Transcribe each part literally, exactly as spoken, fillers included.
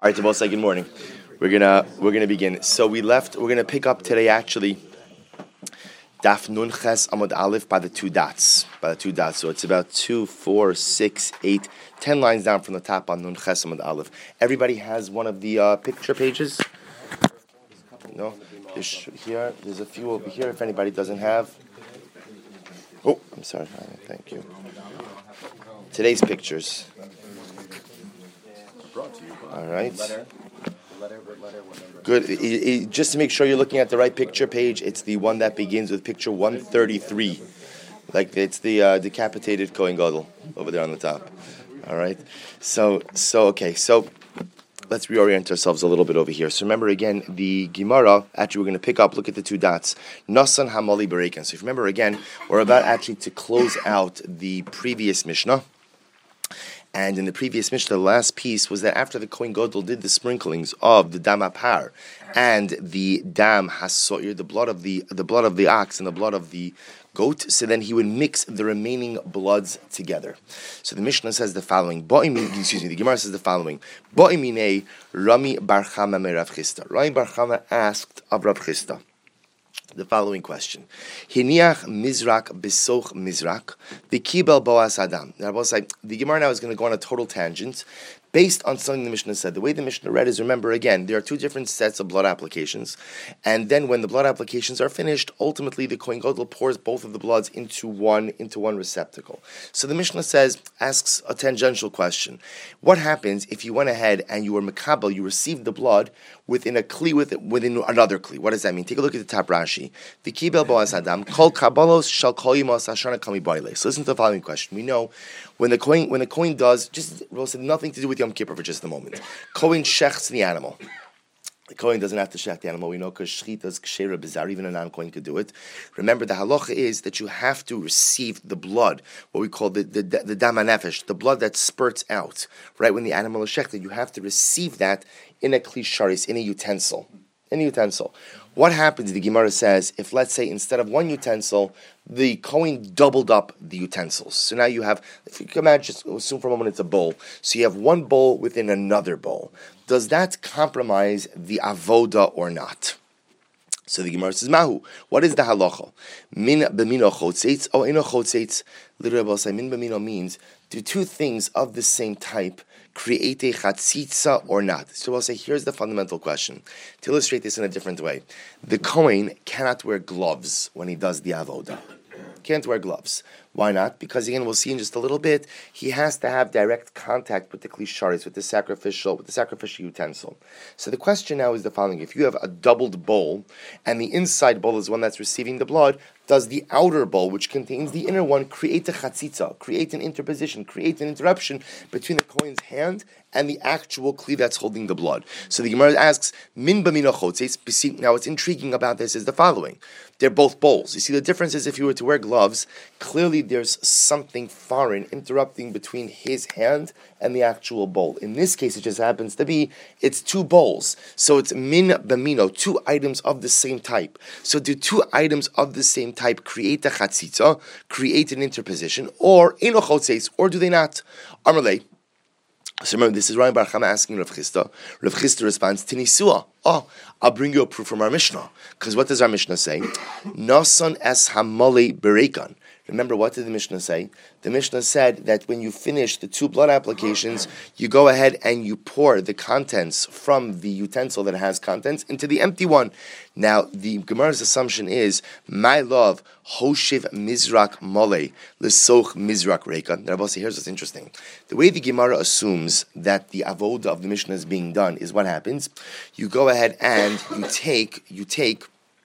All right, so both say good morning. We're gonna we're gonna begin. So we left. We're gonna pick up today actually. Daf Nun Ches Amud Aleph by the two dots. By the two dots. So it's about two, four, six, eight, ten lines down from the top on Nun Ches Amud Aleph. Everybody has one of the uh, picture pages. No, there's here. There's a few over here. If anybody doesn't have. Oh, I'm sorry. Thank you. Today's pictures. All right. Good. It, it, just to make sure you're looking at the right picture page, it's the one that begins with picture one thirty-three. Like it's the uh, decapitated Kohen Gadol over there on the top. All right. So, so okay. So let's reorient ourselves a little bit over here. So remember again, the Gemara, actually we're going to pick up, look at the two dots. Nasan Hamali Berekan. So if you remember again, we're about actually to close out the previous Mishnah. And in the previous Mishnah, the last piece was that after the Kohen Gadol did the sprinklings of the Dam Apar and the Dam Hasoir, the blood of the the blood of the ox and the blood of the goat, so then he would mix the remaining bloods together. So the Mishnah says the following. Excuse me, the Gemara says the following. Bo'imine Rami Bar Chama me Rav Chisda. Rami Bar Chama asked of Rav Chisda the following question: Hiniach Mizrak Besoch Mizrak the Kibel Boas Adam. Now, the Gemara now is going to go on a total tangent based on something the Mishnah said. The way the Mishnah read is, remember again, there are two different sets of blood applications, and then when the blood applications are finished, ultimately the Kohen Gadol pours both of the bloods into one into one receptacle. So the Mishnah says, asks a tangential question: what happens if you went ahead and you were mekabel, you received the blood within a kli with within another kli? What does that mean? Take a look at the top Rashi. The kibel boas adam kol kabalos shall kol yimos hashana kami baile. So listen to the following question. We know when the Kohen when the Kohen does just nothing to do with Yom Kippur for just a moment. Kohen shechts the animal. The Kohen doesn't have to shecht the animal. We know because shechita is kshera bizarre. Even a non-Kohen could do it. Remember, the halacha is that you have to receive the blood, what we call the the, the, the dam hanefesh, the blood that spurts out, right, when the animal is shechted. You have to receive that in a kli sharis, in a utensil. In a utensil. What happens, the Gemara says, if let's say instead of one utensil, the Kohen doubled up the utensils. So now you have, if you can imagine, just assume for a moment it's a bowl. So you have one bowl within another bowl. Does that compromise the avoda or not? So the Gemara says, Mahu, what is the halacha? Min b'mino chotzeitz o eno chotzeitz. Literally, I'll say, min b'mino means, do two things of the same type create a chatzitza or not? So I'll say, here's the fundamental question. To illustrate this in a different way, the Kohen cannot wear gloves when he does the avoda. Can't wear gloves. Why not? Because again, we'll see in just a little bit, he has to have direct contact with the kli sharis, with the sacrificial, with the sacrificial utensil. So the question now is the following: if you have a doubled bowl, and the inside bowl is one that's receiving the blood, does the outer bowl, which contains the inner one, create a chatzitza, create an interposition, create an interruption between the Kohen's hand and the actual kli that's holding the blood? So the Gemara asks, Min b'mino chotzeitz. Now what's intriguing about this is the following. They're both bowls. You see, the difference is if you were to wear gloves, clearly there's something foreign interrupting between his hand and the actual bowl. In this case, it just happens to be, it's two bowls. So it's min b'mino, two items of the same type. So do two items of the same type create a chatzitza, create an interposition, or eno chotzeitz, or do they not? Amarle. So remember, this is Rami Bar Chama asking Rav Chisda. Rav Chisda responds, Tinisua. Oh, I'll bring you a proof from our Mishnah. Because what does our Mishnah say? Nasan es hamale berekan. Remember, what did the Mishnah say? The Mishnah said that when you finish the two blood applications, you go ahead and you pour the contents from the utensil that has contents into the empty one. Now, the Gemara's assumption is, my love, hoshiv mizrak mole, lesoch mizrak rekan. Now, here's what's interesting. The way the Gemara assumes that the avoda of the Mishnah is being done is what happens. You go ahead and you take, you take,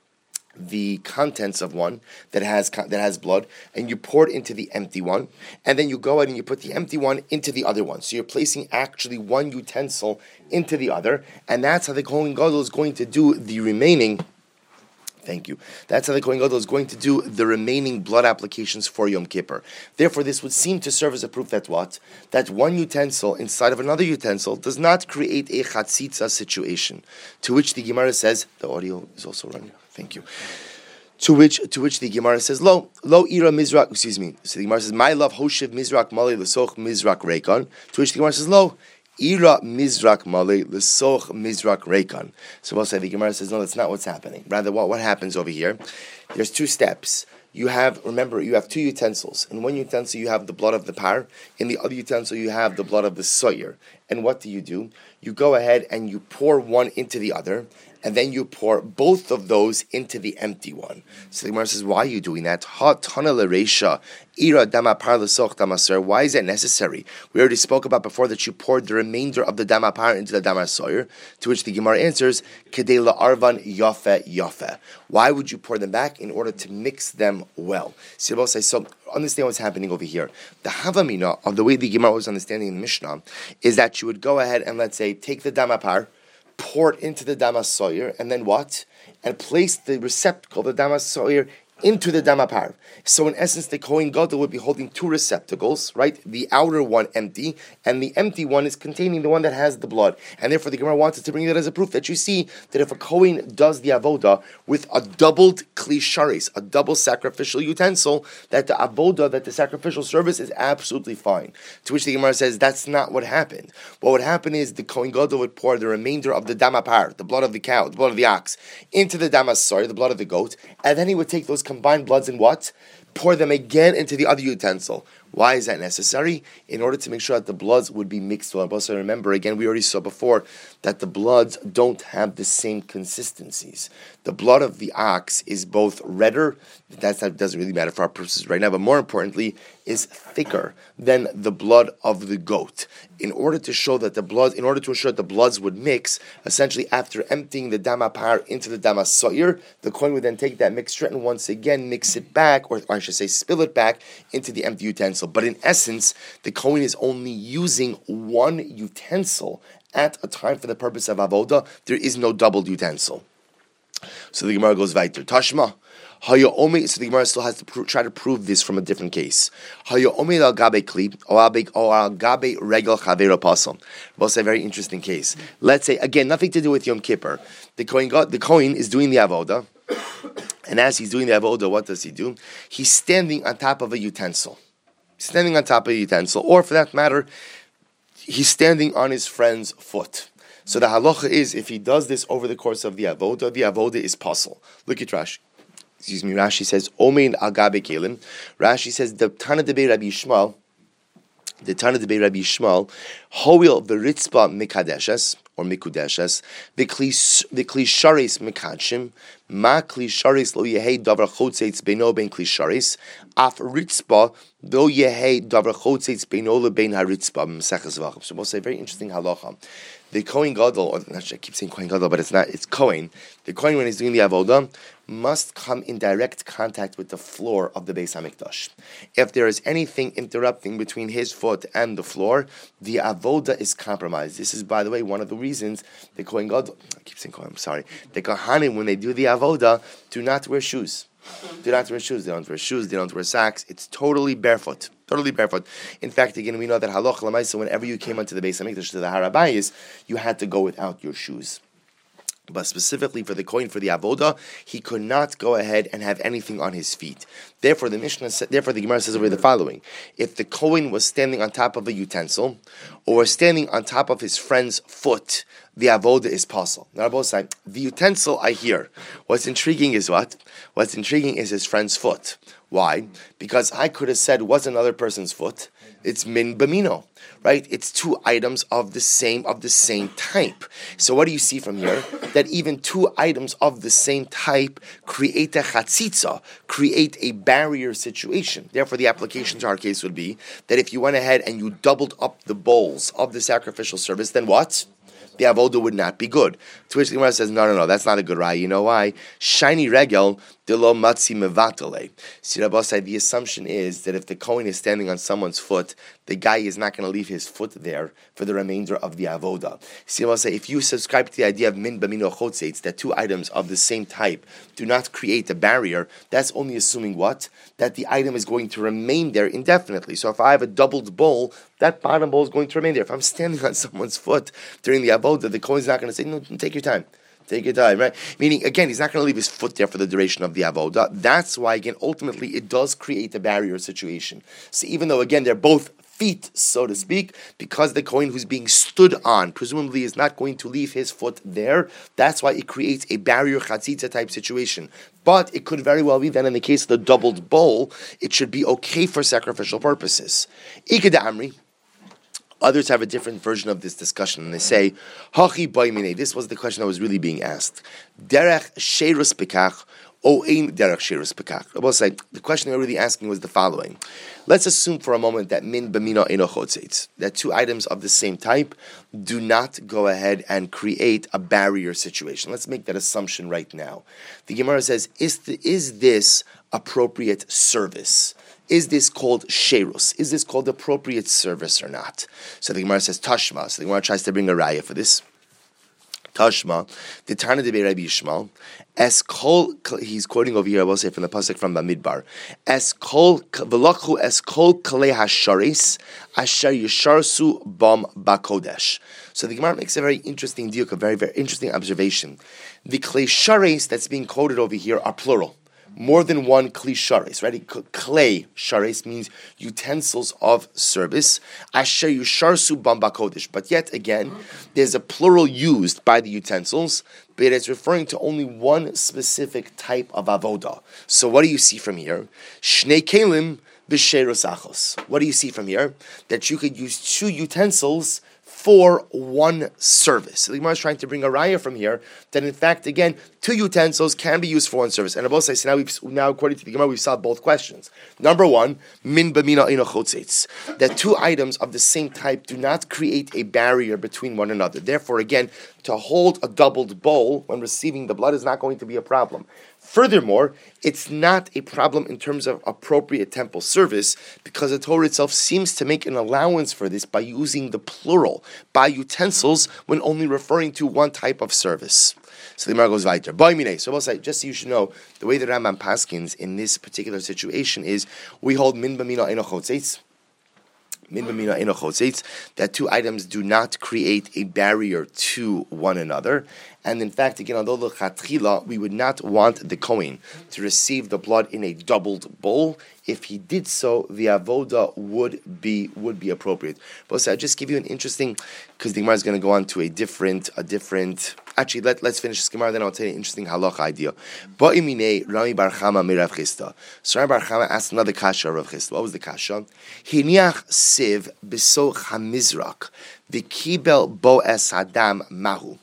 the contents of one that has that has blood, and you pour it into the empty one, and then you go ahead and you put the empty one into the other one. So you're placing actually one utensil into the other, and that's how the Kohen Gadol is going to do the remaining. Thank you. That's how the Kohen Gadol is going to do the remaining blood applications for Yom Kippur. Therefore, this would seem to serve as a proof that what? That one utensil inside of another utensil does not create a chatzitza situation. To which the Gemara says, the audio is also running. Thank you. To which to which the Gemara says, Lo, lo ira mizrak, excuse me. So the Gemara says, my love, hoshiv mizrak mali lesoch mizrak rekan. To which the Gemara says, Lo, Ira Mizrak Male Lesoch Mizrak Rekan. So we'll say the Gemara says, no, that's not what's happening. Rather, what, what happens over here? There's two steps. You have, remember, you have two utensils. In one utensil, you have the blood of the par. In the other utensil, you have the blood of the soyer. And what do you do? You go ahead and you pour one into the other, and then you pour both of those into the empty one. So the Gemara says, why are you doing that? Why is that necessary? We already spoke about before that you poured the remainder of the damapar into the damar soyer, to which the Gemara answers, Kedei la'arvan yafe yafe. Why would you pour them back? In order to mix them well. So understand what's happening over here. The havamina of the way the Gemara was understanding in the Mishnah is that you would go ahead and, let's say, take the damapar, pour it into the damas soyer, and then what? And place the receptacle, the damas soyer, into the damapar. So in essence, the Kohen Gadol would be holding two receptacles, right? The outer one empty, and the empty one is containing the one that has the blood. And therefore, the Gemara wanted to bring that as a proof that you see that if a Kohen does the avoda with a doubled klisharis, a double sacrificial utensil, that the avoda, that the sacrificial service is absolutely fine. To which the Gemara says that's not what happened. What would happen is the Kohen Gadol would pour the remainder of the damapar, the blood of the cow, the blood of the ox, into the damas soyer, the blood of the goat, and then he would take those combined bloods and what? Pour them again into the other utensil. Why is that necessary? In order to make sure that the bloods would be mixed well. Also remember, again, we already saw before that the bloods don't have the same consistencies. The blood of the ox is both redder, that doesn't really matter for our purposes right now, but more importantly, is thicker than the blood of the goat. In order to show that the blood, in order to ensure that the bloods would mix, essentially after emptying the damapar into the damas soyer, the Kohen would then take that mixture and once again mix it back, or I should say spill it back into the empty utensil. But in essence, the Kohen is only using one utensil at a time for the purpose of avoda. There is no doubled utensil. So the Gemara goes weiter. Tashma. So the Gemara still has to pro- try to prove this from a different case. We'll say a very interesting case. Let's say, again, nothing to do with Yom Kippur. The Kohen, God, the Kohen is doing the avoda, and as he's doing the avoda, what does he do? He's standing on top of a utensil. Standing on top of a utensil, or for that matter, he's standing on his friend's foot. So the halacha is, if he does this over the course of the avoda, the avoda is pasul. Look at Rashi. Excuse me, Rashi says, Omein agabe kelim. Rashi says, the Tana debe Rabbi Yishmael, the Tana debe Rabbi Yishmael, hoil v'ritzpa mikadeshes, or mikudeshes, v'klisharis mikadshim, ma klisharis lo yehei davar chotzeitz beino ben klisharis, af ritzpa lo yehei davar chotzeitz beino lebein haritzpa, m'seches v'achim. So we'll say, very interesting halacha. The Kohen Gadol, or not, I keep saying Kohen Gadol, but it's not, it's Kohen. The Kohen, when he's doing the avodah, must come in direct contact with the floor of the Beis HaMikdash. If there is anything interrupting between his foot and the floor, the avodah is compromised. This is, by the way, one of the reasons the Kohen Gadol, I keep saying Kohen, I'm sorry, the Kohanim, when they do the avodah, do not wear shoes. Do not wear shoes. They don't wear shoes. They don't wear socks. It's totally barefoot. Totally barefoot. In fact, again, we know that halach l'maisa, whenever you came onto the Beis HaMikdash, to the Har HaBayis, you had to go without your shoes. But specifically for the Kohen, for the avodah, he could not go ahead and have anything on his feet. Therefore, the Mishnah, therefore the Gemara says over the following: if the Kohen was standing on top of a utensil, or standing on top of his friend's foot, the avodah is pasul. Now, both sides, the utensil I hear. What's intriguing is what? What's intriguing is his friend's foot. Why? Because I could have said, what's another person's foot? It's min bamino, right? It's two items of the same of the same type. So what do you see from here? That even two items of the same type create a chatzitza, create a barrier situation. Therefore, the application to our case would be that if you went ahead and you doubled up the bowls of the sacrificial service, then what? The avodah would not be good. To which the Gemara says, no, no, no, that's not a good raya. You know why? Shiny regel de lo matzi mevatale. Sirabosai, the assumption is that if the Kohen is standing on someone's foot, the guy is not going to leave his foot there for the remainder of the avodah. Sirabosai, if you subscribe to the idea of min bamino chotzeitz, that two items of the same type do not create a barrier, that's only assuming what? That the item is going to remain there indefinitely. So if I have a doubled bowl, that bottom bowl is going to remain there. If I'm standing on someone's foot during the avodah, the Kohen is not going to say, no, take your time. Take your time, right? Meaning, again, he's not going to leave his foot there for the duration of the avodah. That's why, again, ultimately, it does create a barrier situation. So even though, again, they're both feet, so to speak, because the Kohen who's being stood on presumably is not going to leave his foot there. That's why it creates a barrier chatzitza type situation. But it could very well be that in the case of the doubled bowl, it should be okay for sacrificial purposes. Ikeda Amri. Others have a different version of this discussion, and they say, Hachi Baimine, this was the question that was really being asked. Derech Sheirus Bekach, O Ein Derech Sheirus Bekach. I will say, the question they were really asking was the following. Let's assume for a moment that Min Bamina Eino Chotzeitz, that two items of the same type do not go ahead and create a barrier situation. Let's make that assumption right now. The Gemara says, is, the, is this appropriate service? Is this called sherus? Is this called appropriate service or not? So the Gemara says Tashma. So the Gemara tries to bring a raya for this. Tashma, the Tana de Rabbi Yishmael, as kol, he's quoting over here, I will say from the pasuk from Bamidbar, as kol v'lachu as kol kalei hasharis asher yisharsu bam bakodesh. So the Gemara makes a very interesting diuk, a very very interesting observation. The klei sharis that's being quoted over here are plural. More than one kli sharis, right? Clay sharis means utensils of service. Asher yusharsu bamba kodesh. But yet again, there's a plural used by the utensils, but it's referring to only one specific type of avoda. So what do you see from here? Shnei kelim b'sheros achos. What do you see from here? That you could use two utensils for one service. So the Gemara is trying to bring a raya from here that in fact, again, two utensils can be used for one service. And I will say, so now, we've, now according to the Gemara, we've solved both questions. Number one, min b'mina ino chotzeitz, that two items of the same type do not create a barrier between one another. Therefore, again, to hold a doubled bowl when receiving the blood is not going to be a problem. Furthermore, it's not a problem in terms of appropriate temple service because the Torah itself seems to make an allowance for this by using the plural, by utensils, when only referring to one type of service. So the Gemara goes weiter. So we'll say, just so you should know, the way that Rambam paskins in this particular situation is we hold min b'mina eno chotzeitz, min b'mina eno chotzeitz, that two items do not create a barrier to one another. And in fact, again, although the chatchila, we would not want the Kohen to receive the blood in a doubled bowl. If he did so, the avoda would be would be appropriate. But so I'll just give you an interesting, because the Gemara is going to go on to a different, a different. Actually, let, let's finish this Gemara, then I'll tell you an interesting halacha idea. Ba'imine Rami Bar Chama mirav Chisda. So Rami Bar Chama asked another kasha of Chisda. What was the kasha? Hiniach siv beso chamizrak v'kibel bo es hadam mahu.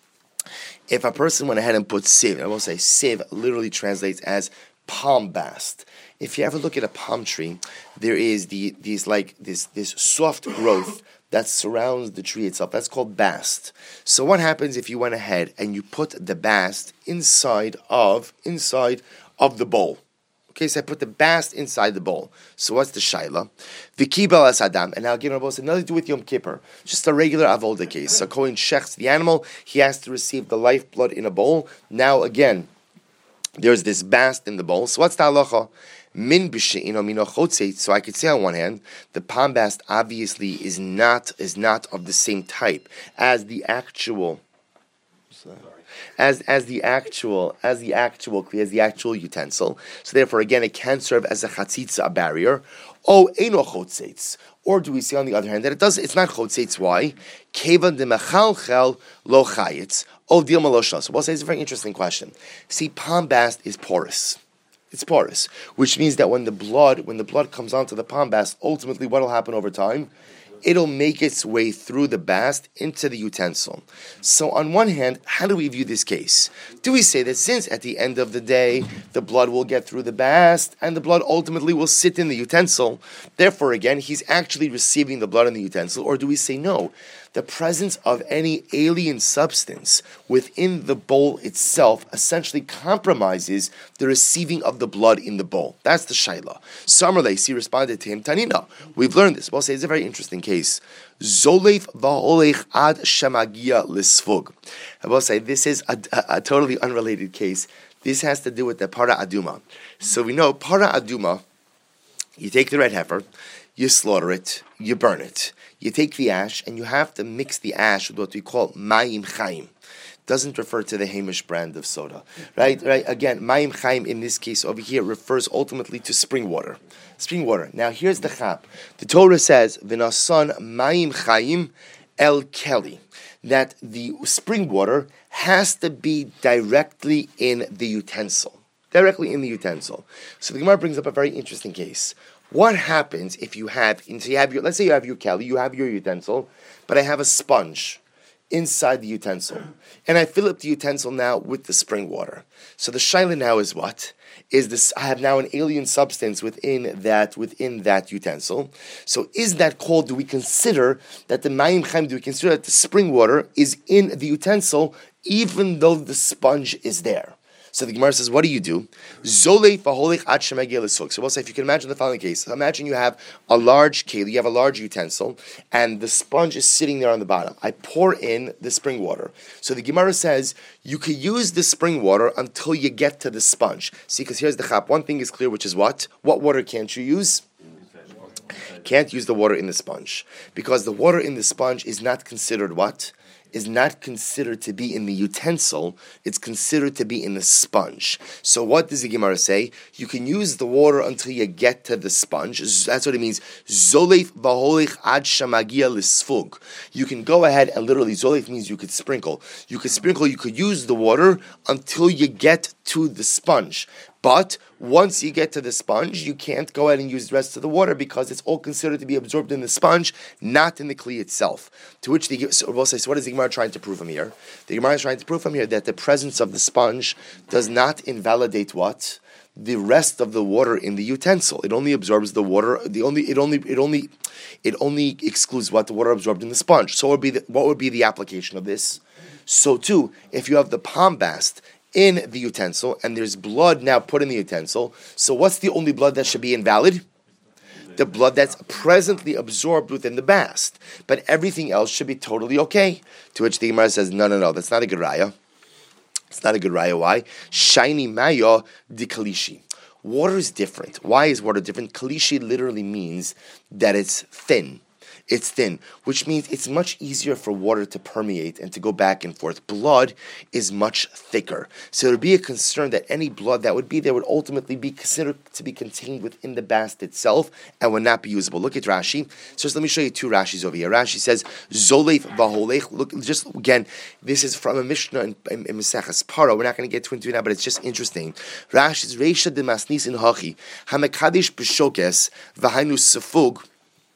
If a person went ahead and put sieve, I will say sieve literally translates as palm bast. If you ever look at a palm tree, there is the these like this this soft growth that surrounds the tree itself. That's called bast. So what happens if you went ahead and you put the bast inside of inside of the bowl? Okay, so I put the bast inside the bowl. So what's the shaila? V'kibel as adam. And now again, Rabbi said, nothing to do with Yom Kippur. Just a regular avoda case. So Kohen shechs the animal. He has to receive the lifeblood in a bowl. Now again, there's this bast in the bowl. So what's the halacha? Min b'she'ino mino chotzeit. So I could say on one hand, the palm bast obviously is not is not of the same type as the actual. As as the actual as the actual as the actual utensil, so therefore again it can serve as a chatzitza, a barrier. Oh, eino chotzeitz. Or do we say on the other hand that it does? It's not chotzeitz. Why? Kevan de mechalchel lo chayitz. Oh, dilma lo shas. Well, say it's a very interesting question. See, palm bast is porous. It's porous, which means that when the blood when the blood comes onto the palm bast, ultimately what will happen over time? It'll make its way through the bast into the utensil. So on one hand, how do we view this case? Do we say that since at the end of the day, the blood will get through the bast and the blood ultimately will sit in the utensil, therefore again, he's actually receiving the blood in the utensil? Or do we say no? The presence of any alien substance within the bowl itself essentially compromises the receiving of the blood in the bowl. That's the shaila. Samar Leisi responded to him, Tanina, we've learned this. Well, say it's a very interesting case. Zolef va'olech ad shemagia lisfug. I will say this is a, a, a totally unrelated case. This has to do with the para aduma. So we know para aduma, you take the red heifer, you slaughter it, you burn it. You take the ash and you have to mix the ash with what we call mayim chaim. doesn't refer to the Hamish brand of soda, right? Right. Again, Mayim Chaim in this case over here refers ultimately to spring water. Spring water. Now here's the chap. The Torah says, "V'nasan Mayim Chaim El Keli," that the spring water has to be directly in the utensil. Directly in the utensil. So the Gemara brings up a very interesting case. What happens if you have, so you have your, let's say you have your keli, you have your utensil, but I have a sponge inside the utensil, and I fill up the utensil now with the spring water. So the shaila now is what? Is this? I have now an alien substance within that within that utensil. So is that called? Do we consider that the mayim chaim? Do we consider that the spring water is in the utensil, even though the sponge is there? So the Gemara says, what do you do? Zolei faholich ad shemagil esuk. So we'll say, if you can imagine the following case. So imagine you have a large keli, you have a large utensil, and the sponge is sitting there on the bottom. I pour in the spring water. So the Gemara says, you could use the spring water until you get to the sponge. See, because here's the chap. One thing is clear, which is what? What water can't you use? Can't use the water in the sponge. Because the water in the sponge is not considered what? Is not considered to be in the utensil, it's considered to be in the sponge. So what does the Gemara say? You can use the water until you get to the sponge. That's what it means. Zolef v'holich ad shamagia l'sfug. You can go ahead and literally, zolef means you could sprinkle. You could sprinkle, you could use the water until you get to the sponge. But once you get to the sponge, you can't go ahead and use the rest of the water because it's all considered to be absorbed in the sponge, not in the kli itself. To which the so we'll say, so what is the Gemara trying to prove from here? The Gemara is trying to prove from here that the presence of the sponge does not invalidate what? The rest of the water in the utensil. It only absorbs the water. The only it only it only it only excludes what the water absorbed in the sponge. So what would be the, what would be the application of this? So too, if you have the palm bast in the utensil, and there's blood now put in the utensil, so what's the only blood that should be invalid? The blood that's presently absorbed within the bast. But everything else should be totally okay. To which the Gemara says, no, no, no, that's not a good raya. It's not a good raya. Why? Shiny maya di kalishi. Water is different. Why is water different? Kalishi literally means that it's thin. It's thin, which means it's much easier for water to permeate and to go back and forth. Blood is much thicker. So there would be a concern that any blood that would be there would ultimately be considered to be contained within the bast itself and would not be usable. Look at Rashi. So just let me show you two Rashis over here. Rashi says, Zolef v'holech. Look, just again, this is from a Mishnah in, in, in Maseches Paro. We're not going to get into it now, but it's just interesting. Rashi says, Reisha de masnis in hachi, hamekadish b'shokes, v'hainu sefug,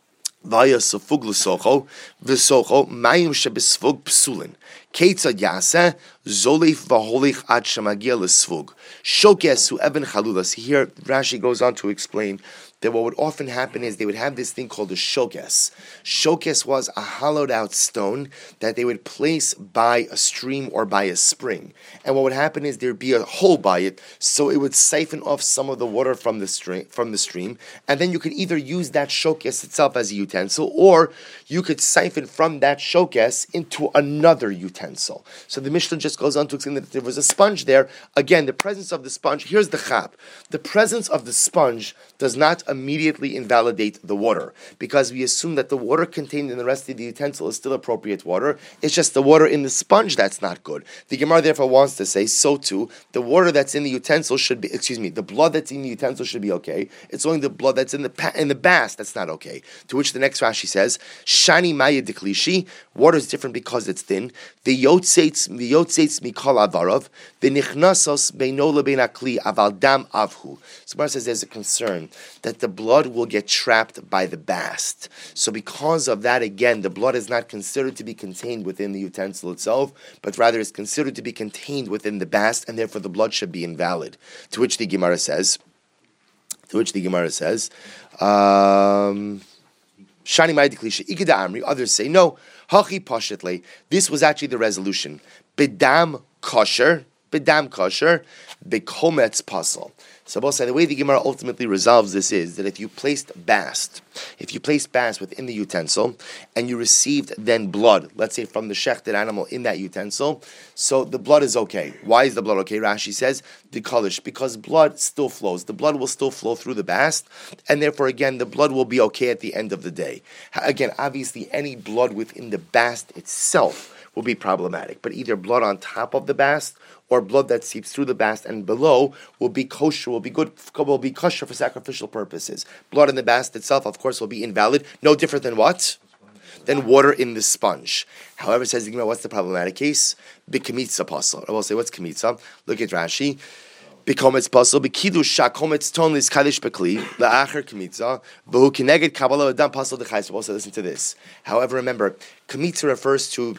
via sefug l'socho, v'socho, mayim shebesfug psulin. Ketzad yaseh, zolef v'holich ad shemagia l'sfug. Shokes hu even chalulas. Here, Rashi goes on to explain that what would often happen is they would have this thing called a shokes. Shokes was a hollowed out stone that they would place by a stream or by a spring. And what would happen is there would be a hole by it, so it would siphon off some of the water from the stream, from the stream, and then you could either use that shokes itself as a utensil, or you could siphon from that shokes into another utensil. So the Mishnah just goes on to explain that there was a sponge there. Again, the presence of the sponge, here's the chap. The presence of the sponge does not immediately invalidate the water, because we assume that the water contained in the rest of the utensil is still appropriate water. It's just the water in the sponge that's not good. The Gemara therefore wants to say, so too, the water that's in the utensil should be, excuse me, the blood that's in the utensil should be okay. It's only the blood that's in the in the bast that's not okay. To which the next Rashi says, Shani maya deklishi, water is different because it's thin. The yotzeitz, the yotzeitz mikol avarav, the nichnasos beino lebein akli aval dam avhu. So Gemara says there's a concern that the blood will get trapped by the bast. So because of that, again, the blood is not considered to be contained within the utensil itself, but rather is considered to be contained within the bast, and therefore the blood should be invalid. To which the Gemara says, to which the Gemara says, um, Shani Ma'idiklisha, Ikeda Amri, others say, no, Hachi Pashitle, this was actually the resolution. Bedam kosher, Bedam kosher, Bekometz pasal. So both say the way the Gemara ultimately resolves this is that if you placed bast, if you placed bast within the utensil, and you received then blood, let's say from the shechted animal in that utensil, so the blood is okay. Why is the blood okay? Rashi says, the kolish, because blood still flows. The blood will still flow through the bast, and therefore again, the blood will be okay at the end of the day. Again, obviously any blood within the bast itself, will be problematic. But either blood on top of the bast or blood that seeps through the bast and below will be kosher, will be good, will be kosher for sacrificial purposes. Blood in the bast itself, of course, will be invalid. No different than what? Than water in the sponge. However, says the Gemara, what's the problematic case? B'kemitza pasul. I will say, what's kemitza? Look at Rashi. B'kometz pasul, b'kidush shakometz ton liskadish b'kli, la'acher kemitza, b'hu kineged kabbalah adam pasul d'chayis. Also listen to this. However, remember, kemitza refers to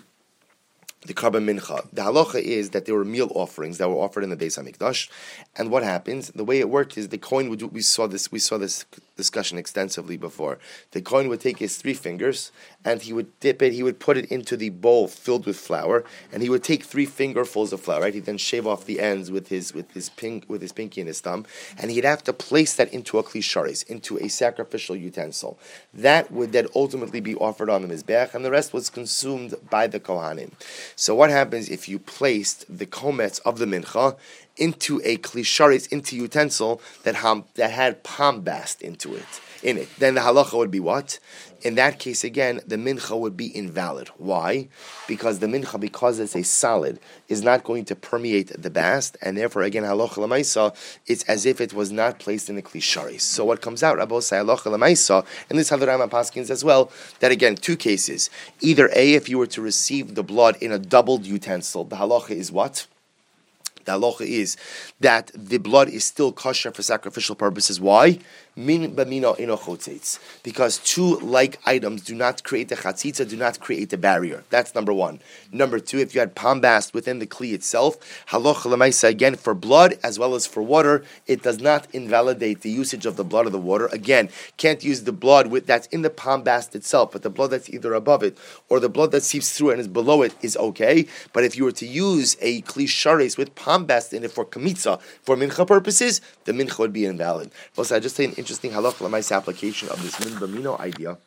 the carbon mincha. The halacha is that there were meal offerings that were offered in the Beis Hamikdash, and what happens? The way it worked is the Kohen would do. We saw this. We saw this discussion extensively before. The Kohen would take his three fingers and he would dip it. He would put it into the bowl filled with flour, and he would take three fingerfuls of flour. Right? He'd then shave off the ends with his with his pink with his pinky and his thumb, and he'd have to place that into a klisharis, into a sacrificial utensil. That would then ultimately be offered on the mizbeach, and the rest was consumed by the kohanim. So what happens if you placed the kometz of the mincha into a klisharis, into a utensil that ham, that had palm bast into it, in it? Then the halacha would be what? In that case, again, the mincha would be invalid. Why? Because the mincha, because it's a solid, is not going to permeate the bast, and therefore, again, halacha l'maisa, it's as if it was not placed in the klisharis. So what comes out, Rabbi say halacha l'maisa, and this Hadarama Paskins as well, that again, two cases. Either A, if you were to receive the blood in a doubled utensil, the halacha is what? The halacha is that the blood is still kosher for sacrificial purposes. Why? Min b'mino ino chotzeitz. Because two like items do not create a chatzitza, do not create a barrier. That's number one. Number two, if you had palm bast within the kli itself, halacha l'maisa, again, for blood as well as for water, it does not invalidate the usage of the blood or the water. Again, can't use the blood with that's in the palm bast itself, but the blood that's either above it or the blood that seeps through and is below it is okay. But if you were to use a kli sharis with palm bast in it for kamitza, for mincha purposes, the mincha would be invalid. Also, I just say an interesting halacha l'maisa application of this min b'mino idea.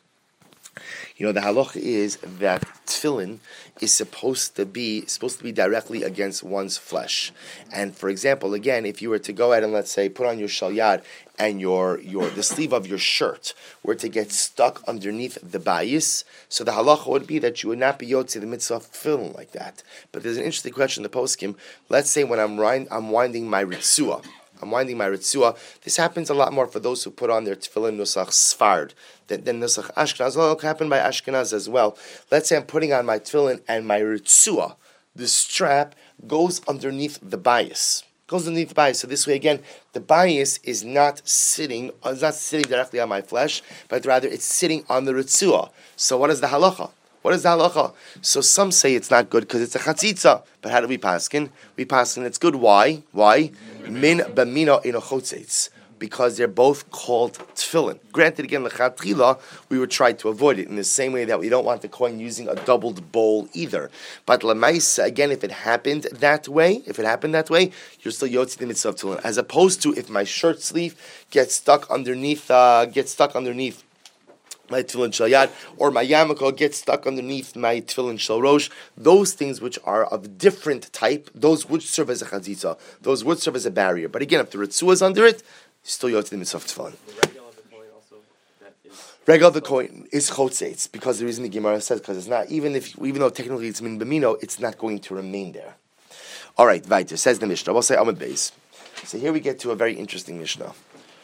You know, the halacha is that tefillin is supposed to be supposed to be directly against one's flesh. And for example, again, if you were to go ahead and let's say put on your shalyad and your your the sleeve of your shirt were to get stuck underneath the bayis, so the halacha would be that you would not be yotzi the mitzvah of tefillin like that. But there's an interesting question in the poskim. Let's say when I'm rind, I'm winding my ritzua. I'm winding my ritzua. This happens a lot more for those who put on their tefillin nusach sfard than, than nusach Ashkenaz. Well, it can happen by Ashkenaz as well. Let's say I'm putting on my tefillin and my ritzua, the strap goes underneath the bias. Goes underneath the bias. So this way again, the bias is not sitting, is not sitting directly on my flesh, but rather it's sitting on the ritzua. So what is the halacha? What is the halacha? So some say it's not good because it's a chatzitza. But how do we paskin? We paskin it's good. Why? Why? Min b'mino ino chotzeitz. Because they're both called tefillin. Granted, again, l'chatchila, we would try to avoid it in the same way that we don't want the coin using a doubled bowl either. But l'maisa, again, if it happened that way, if it happened that way, you're still yotzi the mitzvah of tefillin. As opposed to if my shirt sleeve gets stuck underneath, uh, gets stuck underneath my tefillin shel yad, or my yarmulke gets stuck underneath my tefillin shel rosh. Those things which are of different type, those would serve as a chatzitza. Those would serve as a barrier. But again, if the ritzua is under it, still yotzi the mitzvah of tefillin. The regel of the coin also, that is... Regel of the coin is chotzeitz, because the reason the Gemara says, because it's not, even if, even though technically it's min b'mino, it's not going to remain there. All right, weiter, says the Mishnah. We'll say Amud Beis. So here we get to a very interesting Mishnah.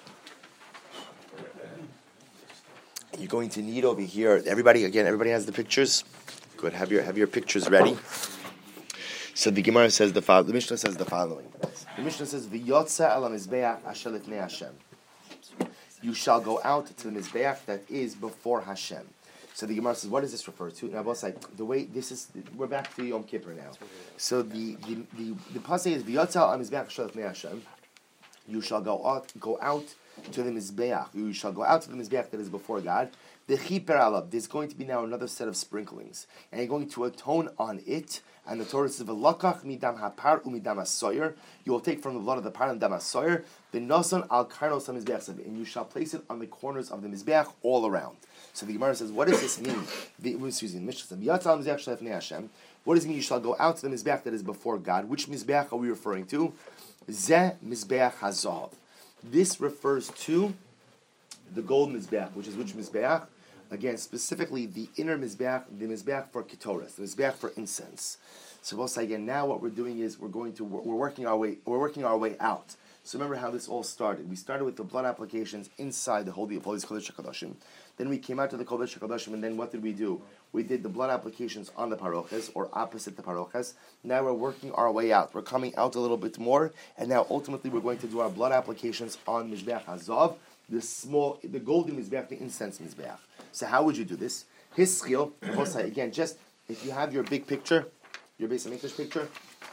You're going to need over here, everybody, again, everybody has the pictures? Good, have your have your pictures ready. So the Gemara says the following, the Mishnah says the following. The Mishnah says, V'yotza ala mizbeach asher lifnei Hashem. You shall go out to the mizbeach that is before Hashem. So the Gemara says, what does this refer to? Now, both like the way this is, we're back to Yom Kippur now. So the the the, the pasuk is V'yotza ala mizbeach asher lifnei Hashem. You shall go out, go out to the mizbeach. You shall go out to the mizbeach that is before God. The chiper alav. There's going to be now another set of sprinklings, and you're going to atone on it. And the Torah says, "V'lakach midam hapar umidam hasoyer." You will take from the blood of the par and dam hasoyer. V'noson al karnos hamizbeach, and you shall place it on the corners of the mizbeach all around. So the Gemara says, what does this mean? The, excuse me, Mishnah says, "Yatzal mizbeach shlefnei Hashem." What does it mean? You shall go out to the mizbeach that is before God. Which mizbeach are we referring to? Zeh mizbeach hazav. This refers to the gold mizbeach, which is which mizbeach? Again, specifically the inner mizbeach, the mizbeach for ketoras, the mizbeach for incense. So we'll say again. Now, what we're doing is we're going to we're working our way we're working our way out. So remember how this all started. We started with the blood applications inside the Holy of Holies, Kodesh HaKadoshim. Then we came out to the Kodesh HaKadoshim, and then what did we do? We did the blood applications on the paroches, or opposite the paroches. Now we're working our way out. We're coming out a little bit more, and now ultimately we're going to do our blood applications on Mizbeach HaZav, the small, the golden Mizbeach, the incense Mizbeach. So how would you do this? Hischil, again, just if you have your big picture, your Beis HaMikdash picture,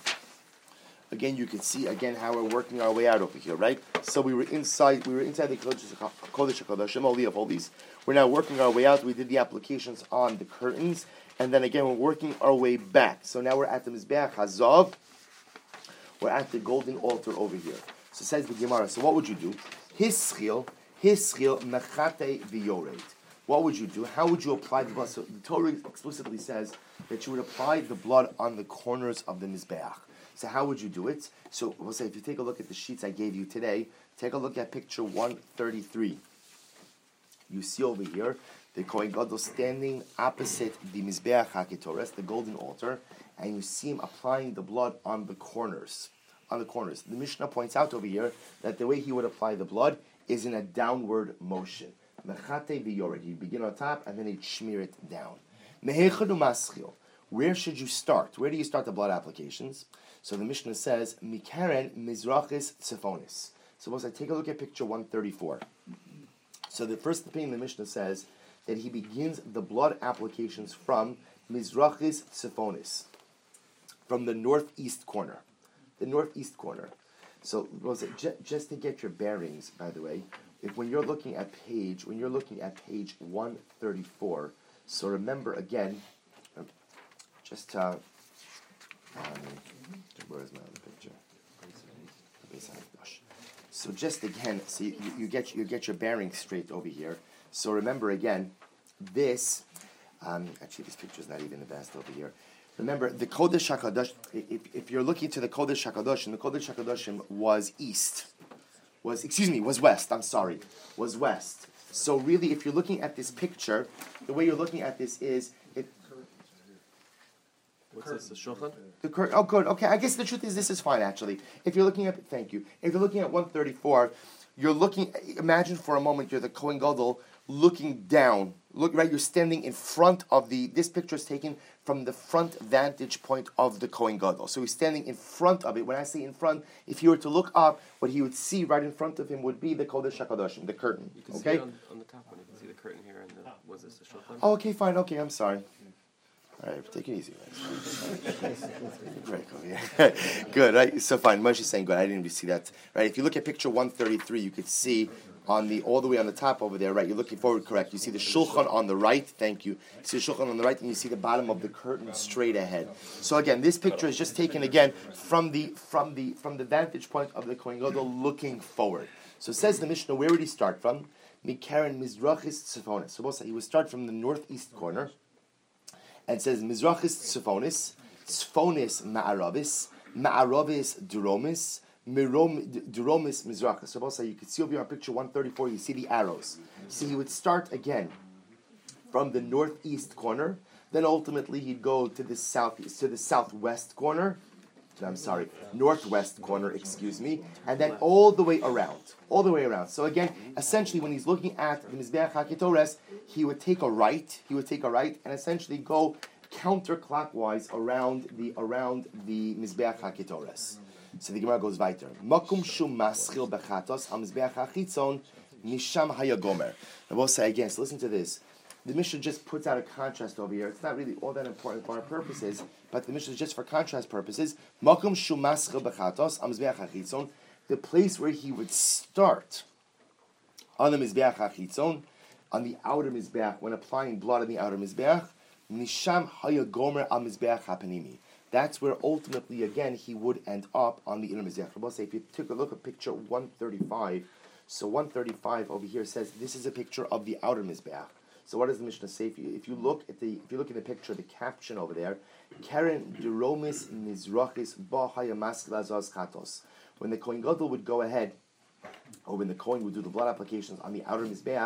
again, you can see again how we're working our way out over here, right? So we were inside, we were inside the Kodesh HaKadoshim, Holy of Holies. We're now working our way out. We did the applications on the curtains, and then again we're working our way back. So now we're at the Mizbeach Hazav. We're at the golden altar over here. So it says the Gemara. So what would you do? Hischil, hischil mechate v'yored. What would you do? How would you apply the blood? So the Torah explicitly says that you would apply the blood on the corners of the Mizbeach. So how would you do it? So we'll say if you take a look at the sheets I gave you today, take a look at picture one thirty-three. You see over here the Kohen Gadol standing opposite the Mizbeach HaKetores, the golden altar, and you see him applying the blood on the corners. On the corners. The Mishnah points out over here that the way he would apply the blood is in a downward motion. Mechate v'yored. He'd begin on top and then he'd smear it down. Mehechadu maschil. Where should you start? Where do you start the blood applications? So the Mishnah says, Mikaren Mizrachis Tzifonis. Suppose I take a look at picture one thirty-four. So the first thing the Mishnah says that he begins the blood applications from Mizrachis Tzifonis, from the northeast corner. The northeast corner. So just, just to get your bearings, by the way, if when you're looking at page, when you're looking at page one thirty-four, so remember again, just uh, um, where is my other picture? So just again, so you, you get you get your bearings straight over here. So remember again, this um, actually this picture is not even the best over here. Remember the Kodesh HaKadosh. If, if you're looking to the Kodesh HaKadoshim, the Kodesh HaKadoshim was east. Was excuse me was west. I'm sorry, was west. So really, if you're looking at this picture, the way you're looking at this is it. What's this, the shulchan? The cur- oh, good. Okay, I guess the truth is this is fine, actually. If you're looking at, thank you. If you're looking at one thirty-four, you're looking, imagine for a moment you're the Kohen Gadol looking down. Look, right, you're standing in front of the, this picture is taken from the front vantage point of the Kohen Gadol. So he's standing in front of it. When I say in front, if he were to look up, what he would see right in front of him would be the Kodesh HaKadoshim, the curtain. You can okay? see it on, on the top one. You can see the curtain here and the, was this the shulchan? Oh, okay, fine. Okay, I'm sorry. All right, take it easy, guys. Great, yeah. Good, right? So fine. Moshe's saying good. I didn't even see that. Right? If you look at picture one thirty-three, you could see on the all the way on the top over there. Right? You're looking forward, correct? You see the shulchan on the right. Thank you. You see the shulchan on the right, and you see the bottom of the curtain straight ahead. So again, this picture is just taken again from the from the from the vantage point of the Kohen Gadol looking forward. So it says the Mishnah, where would he start from? Mikaren Mizrachis Tzifonis. So we'll say he would start from the northeast corner. And it says Mizrachis Tzifonis, Tzifonis Ma'aravis, Ma'aravis Duromis, Mirom Duromis Mizrachis. So also you can see over here on picture one thirty-four, you see the arrows. See, he would start again from the northeast corner, then ultimately he'd go to the southeast, to the southwest corner. I'm sorry, northwest corner, excuse me, and then all the way around, all the way around. So again, essentially, when he's looking at the Mizbeach HaKetores, he would take a right, he would take a right, and essentially go counterclockwise around the around the Mizbeach HaKetores. So the Gemara goes weiter. Makum shum maschil bechatos al Mizbeach HaChitzon misham hayagomer. I will say again. So listen to this. The Mishnah just puts out a contrast over here. It's not really all that important for our purposes, but the Mishnah is just for contrast purposes. Makom shumaschil bechatos am mizbeach hachitzon, the place where he would start on the mizbeach hachitzon, on the outer mizbeach, when applying blood on the outer mizbeach, nisham hayagomer al mizbeach hapanimi. That's where ultimately, again, he would end up on the inner mizbeach. I'll say if you took a look at picture one thirty-five, so one thirty-five over here says this is a picture of the outer mizbeach. So what does the Mishnah say? If you, if you look at the if you look at the picture, the caption over there, Karen Duromis Mizrachis Bahayamask Lazaz Chatos. When the Kohen Gadol would go ahead, or when the Kohen would do the blood applications on the outer Mizbeach,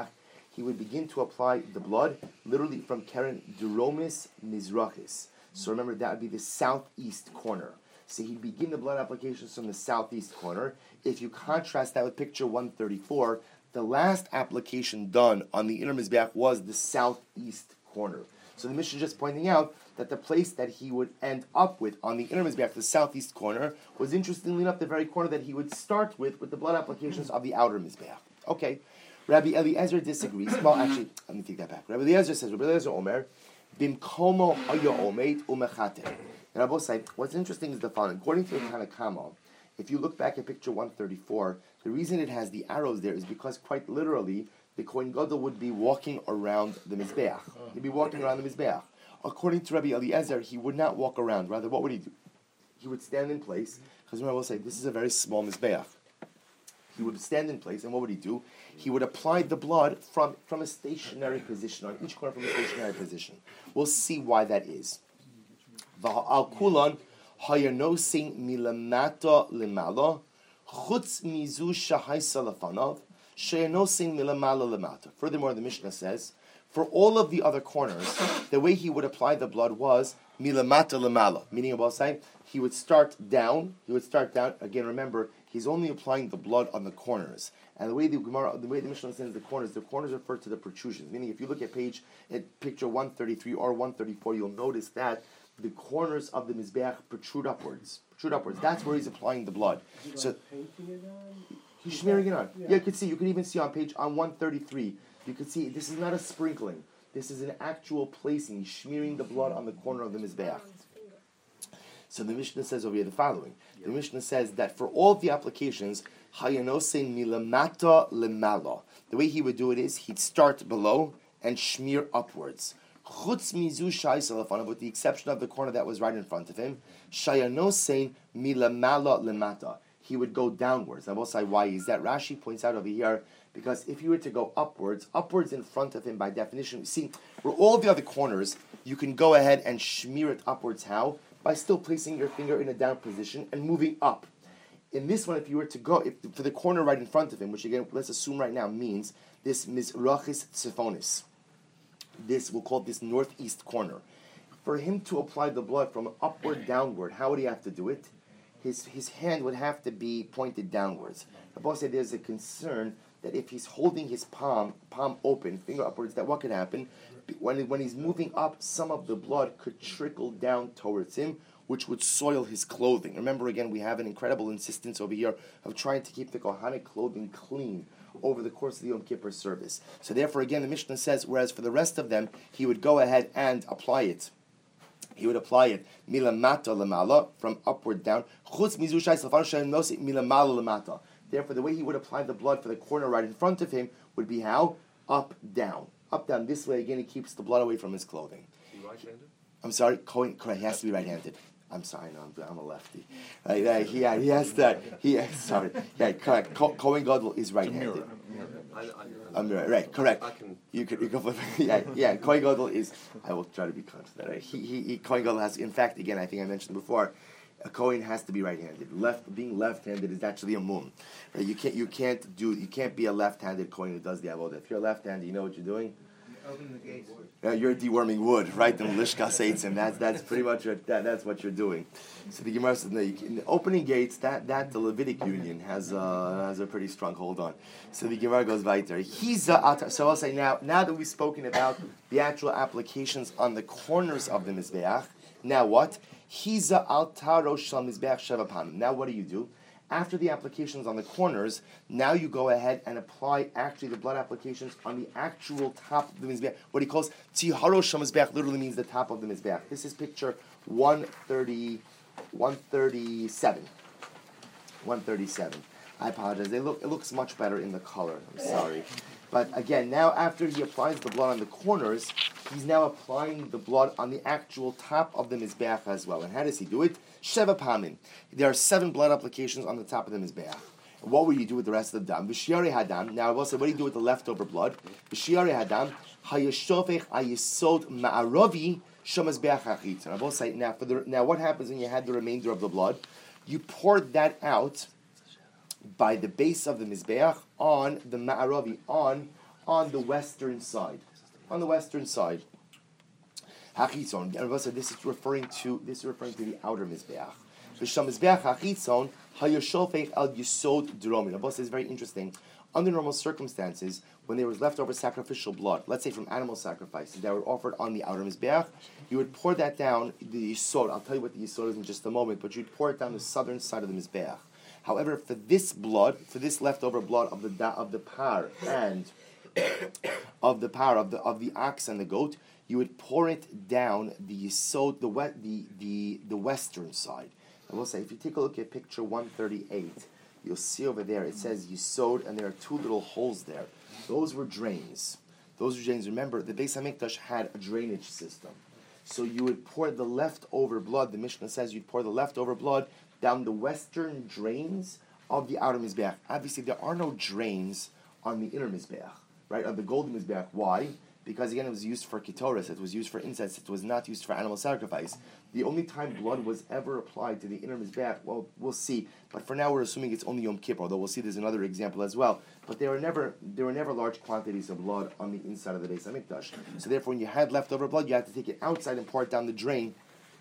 he would begin to apply the blood, literally from Keren Duromis Mizrachis. So remember, that would be the southeast corner. So he'd begin the blood applications from the southeast corner. If you contrast that with picture one thirty-four, the last application done on the inner Mizbeach was the southeast corner. So the Mishnah is just pointing out that the place that he would end up with on the inner Mizbeach, the southeast corner, was interestingly enough the very corner that he would start with with the blood applications of the outer Mizbeach. Okay, Rabbi Eliezer disagrees. Well, actually, let me take that back. Rabbi Eliezer says, Rabbi Eliezer Omer, Bimkomo haya omed umechate. And Rabbi say, what's interesting is the following. According to the Tanakama, if you look back at picture one thirty-four, the reason it has the arrows there is because quite literally, the Kohen Gadol would be walking around the Mizbeach. He'd be walking around the Mizbeach. According to Rabbi Eliezer, he would not walk around. Rather, what would he do? He would stand in place, because remember, we'll say, this is a very small Mizbeach. He would stand in place, and what would he do? He would apply the blood from, from a stationary position, on each corner from a stationary position. We'll see why that is. V'ha'al kulan hayanosin milamata limala chutz mizu shahaisa lefanav sheyanosin milamala lemata. Furthermore, the Mishnah says, for all of the other corners, the way he would apply the blood was milamata lemala, meaning about saying he would start down. He would start down. Again, remember, he's only applying the blood on the corners. And the way the Gemara, the way the Mishnah understands the corners, the corners refer to the protrusions. Meaning, if you look at page at picture one thirty-three or one thirty-four, you'll notice that the corners of the Mizbeach protrude upwards. Protrude upwards. That's where he's applying the blood. So he's smearing it on. Yeah, you can see. You can even see on page on one thirty-three. You can see this is not a sprinkling. This is an actual placing. He's smearing the blood on the corner of the Mizbeach. So the Mishnah says over here the following. The Mishnah says that for all the applications, hayanosein milamata lemala. The way he would do it is he'd start below and smear upwards. Chutz mizu shaisa lefanav, with the exception of the corner that was right in front of him, shayanosein milamala lemata. He would go downwards. I will say why is that. Rashi points out over here, because if you were to go upwards, upwards in front of him by definition, see, where all the other corners, you can go ahead and smear it upwards. How? By still placing your finger in a down position and moving up. In this one, if you were to go, if for the corner right in front of him, which again, let's assume right now means this Mizrachis Tzifonis, this, we'll call this northeast corner. For him to apply the blood from upward downward, how would he have to do it? His his hand would have to be pointed downwards. The boss said there's a concern that if he's holding his palm, palm open, finger upwards, that what could happen? When, when he's moving up, some of the blood could trickle down towards him, which would soil his clothing. Remember, again, we have an incredible insistence over here of trying to keep the Kohanic clothing clean over the course of the Yom Kippur service. So therefore, again, the Mishnah says, whereas for the rest of them, he would go ahead and apply it. He would apply it milamata lemala, from upward down. Chutz mizu shai safar shem nosi milamala lemata. Therefore, the way he would apply the blood for the corner right in front of him would be how? Up, down. Up, down. This way, again, he keeps the blood away from his clothing. You right-handed? I'm sorry, Cohen, correct, he has to be right-handed. I'm sorry, no, I'm, I'm a lefty. Right, uh, he, yeah, he has that. He, sorry, yeah, correct. Co- Cohen Gadol is right-handed. I, I, I'm right, right, correct. I can. You could, you could flip. Yeah, yeah. Cohen Gadol is. I will try to be conscious of that. Right? He, he, he, Cohen Gadol has. In fact, again, I think I mentioned before, a Kohen has to be right-handed. Left, being left-handed is actually a mum. Right? You can't, you can't do, you can't be a left-handed Kohen who does the avodah. If you're left-handed, you know what you're doing. Open the gates. Uh, you're deworming wood, right? And lishkas eitzim. That's that's pretty much what, that. That's what you're doing. So the Gemara says, no, you can, opening gates. That that the Levitic union has uh, has a pretty strong hold on. So the Gemara goes weiter. He's a, so I'll say now. Now that we've spoken about the actual applications on the corners of the mizbeach, now what? He's a altaro shal mizbeach sheva panim. Now what do you do? After the applications on the corners, now you go ahead and apply actually the blood applications on the actual top of the mizbeach. What he calls tiharo shal mizbeach literally means the top of the mizbeach. This is picture one thirty, one thirty-seven. one thirty-seven. I apologize. They look, it looks much better in the color. I'm sorry. But again, now after he applies the blood on the corners, he's now applying the blood on the actual top of the mizbeach as well. And how does he do it? Sheva pamin. There are seven blood applications on the top of the mizbeach. And what will you do with the rest of the dam? V'shiare hadam. Now I will say, what do you do with the leftover blood? V'shiare hadam. Hayeshofech ayisod ma'aravi shemazbeach hachitz. And I will say, now for the now what happens when you had the remainder of the blood? You poured that out by the base of the mizbeach on the ma'aravi, on on the western side. On the western side. Hachitzon. And Rabbi said this is referring to this is referring to the outer mizbeach. V'sham mizbeach hachitzon hayosholfech al yisod dromi. Rabbi says very interesting. Under normal circumstances, when there was leftover sacrificial blood, let's say from animal sacrifices that were offered on the outer mizbeach, you would pour that down the yisod. I'll tell you what the yisod is in just a moment, but you'd pour it down the southern side of the mizbeach. However, for this blood, for this leftover blood of the of the par and of the par of the of the ox and the goat, you would pour it down the yisod, the wet the the the western side. I will say, if you take a look at picture one thirty-eight. You'll see over there, it says Yisod, and there are two little holes there. Those were drains. Those were drains. Remember, the Beis HaMikdash had a drainage system. So you would pour the leftover blood, the Mishnah says you'd pour the leftover blood down the western drains of the outer Mizbeach. Obviously, there are no drains on the inner Mizbeach, right, of the golden Mizbeach. Why? Because, again, it was used for ketoris, it was used for incense, it was not used for animal sacrifice. The only time blood was ever applied to the inner mizbeach, well, we'll see. But for now, we're assuming it's only Yom Kippur, although we'll see there's another example as well. But there were never there were never large quantities of blood on the inside of the Beis HaMikdash. So therefore, when you had leftover blood, you had to take it outside and pour it down the drain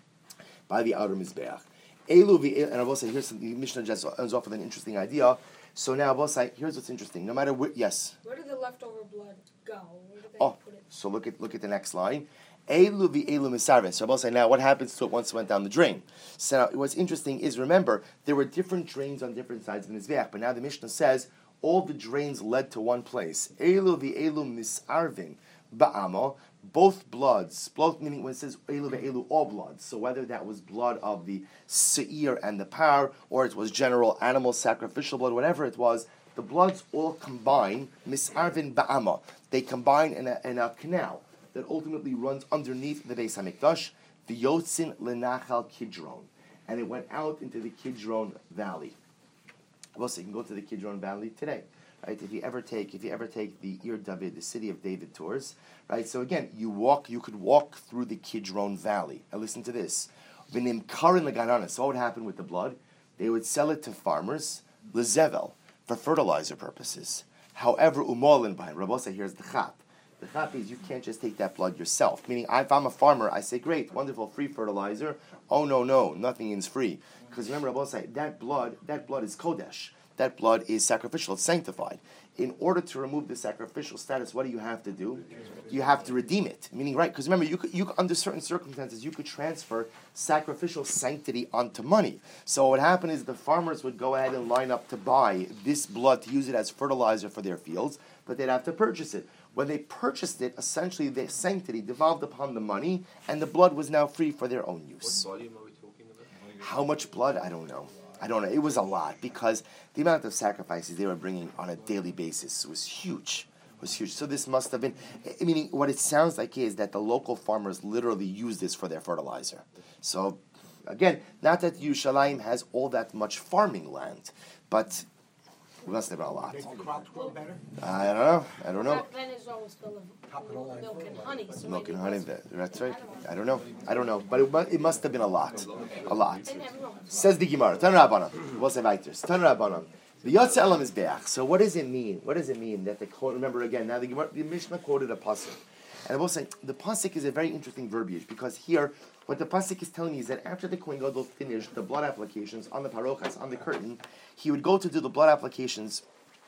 by the outer mizbeach. Elu vi, and I will say, here's some, the Mishnah just ends off with an interesting idea. So now, I will say, here's what's interesting. No matter where, yes. Where did the leftover blood go? Where did they oh, put it? So look at look at the next line. Elu vi elu misarven. So I will say, now what happens to it once it went down the drain? So now, what's interesting is, remember, there were different drains on different sides of the mizbeach, but now the Mishnah says all the drains led to one place. Elu vi elu misarvin ba'amo. Both bloods, both meaning when it says elu ve'elu, all bloods. So whether that was blood of the seir and the par, or it was general animal sacrificial blood, whatever it was, the bloods all combine, misarvin ba'ama. They combine in a, in a canal that ultimately runs underneath the Beis HaMikdash, the Yotzin Lenachal Kidron. And it went out into the Kidron Valley. Well, so you can go to the Kidron Valley today. Right? If you ever take, if you ever take the Ir David, the city of David tours, right? So again, you walk, you could walk through the Kidron Valley. Now listen to this. V'nim karin leganana. So what would happen with the blood? They would sell it to farmers, lezevel, for fertilizer purposes. However, umolin behind. Rabbi say, here's the chap. The chap is you can't just take that blood yourself. Meaning, if I'm a farmer, I say, great, wonderful, free fertilizer. Oh no, no, nothing is free. Because remember, Rabbi say that blood, that blood is kodesh. That blood is sacrificial, it's sanctified. In order to remove the sacrificial status, what do you have to do? You have to redeem it. Meaning, right, because remember, you could, you could, under certain circumstances, you could transfer sacrificial sanctity onto money. So what happened is the farmers would go ahead and line up to buy this blood to use it as fertilizer for their fields, but they'd have to purchase it. When they purchased it, essentially their sanctity devolved upon the money, and the blood was now free for their own use. What volume are we talking about? How much blood? I don't know. I don't know. It was a lot because the amount of sacrifices they were bringing on a daily basis was huge. Was huge. So this must have been. I mean, what it sounds like is that the local farmers literally use this for their fertilizer. So, again, not that Yerushalayim has all that much farming land, but we must have been a lot. Make the crops grow better? I don't know. I don't know. Back then it's always full of milk and honey. So Milk maybe and honey. it was- That's right. I don't know. I don't know. But it, mu- it must have been a lot. A lot. They never know. Says the Gemara. Tan Rabbanan. We'll say weiter. Tan Rabbanan. The Yotze Elam is Beach. So what does it mean? What does it mean that the quote? Remember again. Now the Gemara, the Mishnah quoted a pasuk, and I will say the pasuk is a very interesting verbiage because here, what the pasuk is telling me is that after the Kohen Gadol finished the blood applications on the parochas, on the curtain, he would go to do the blood applications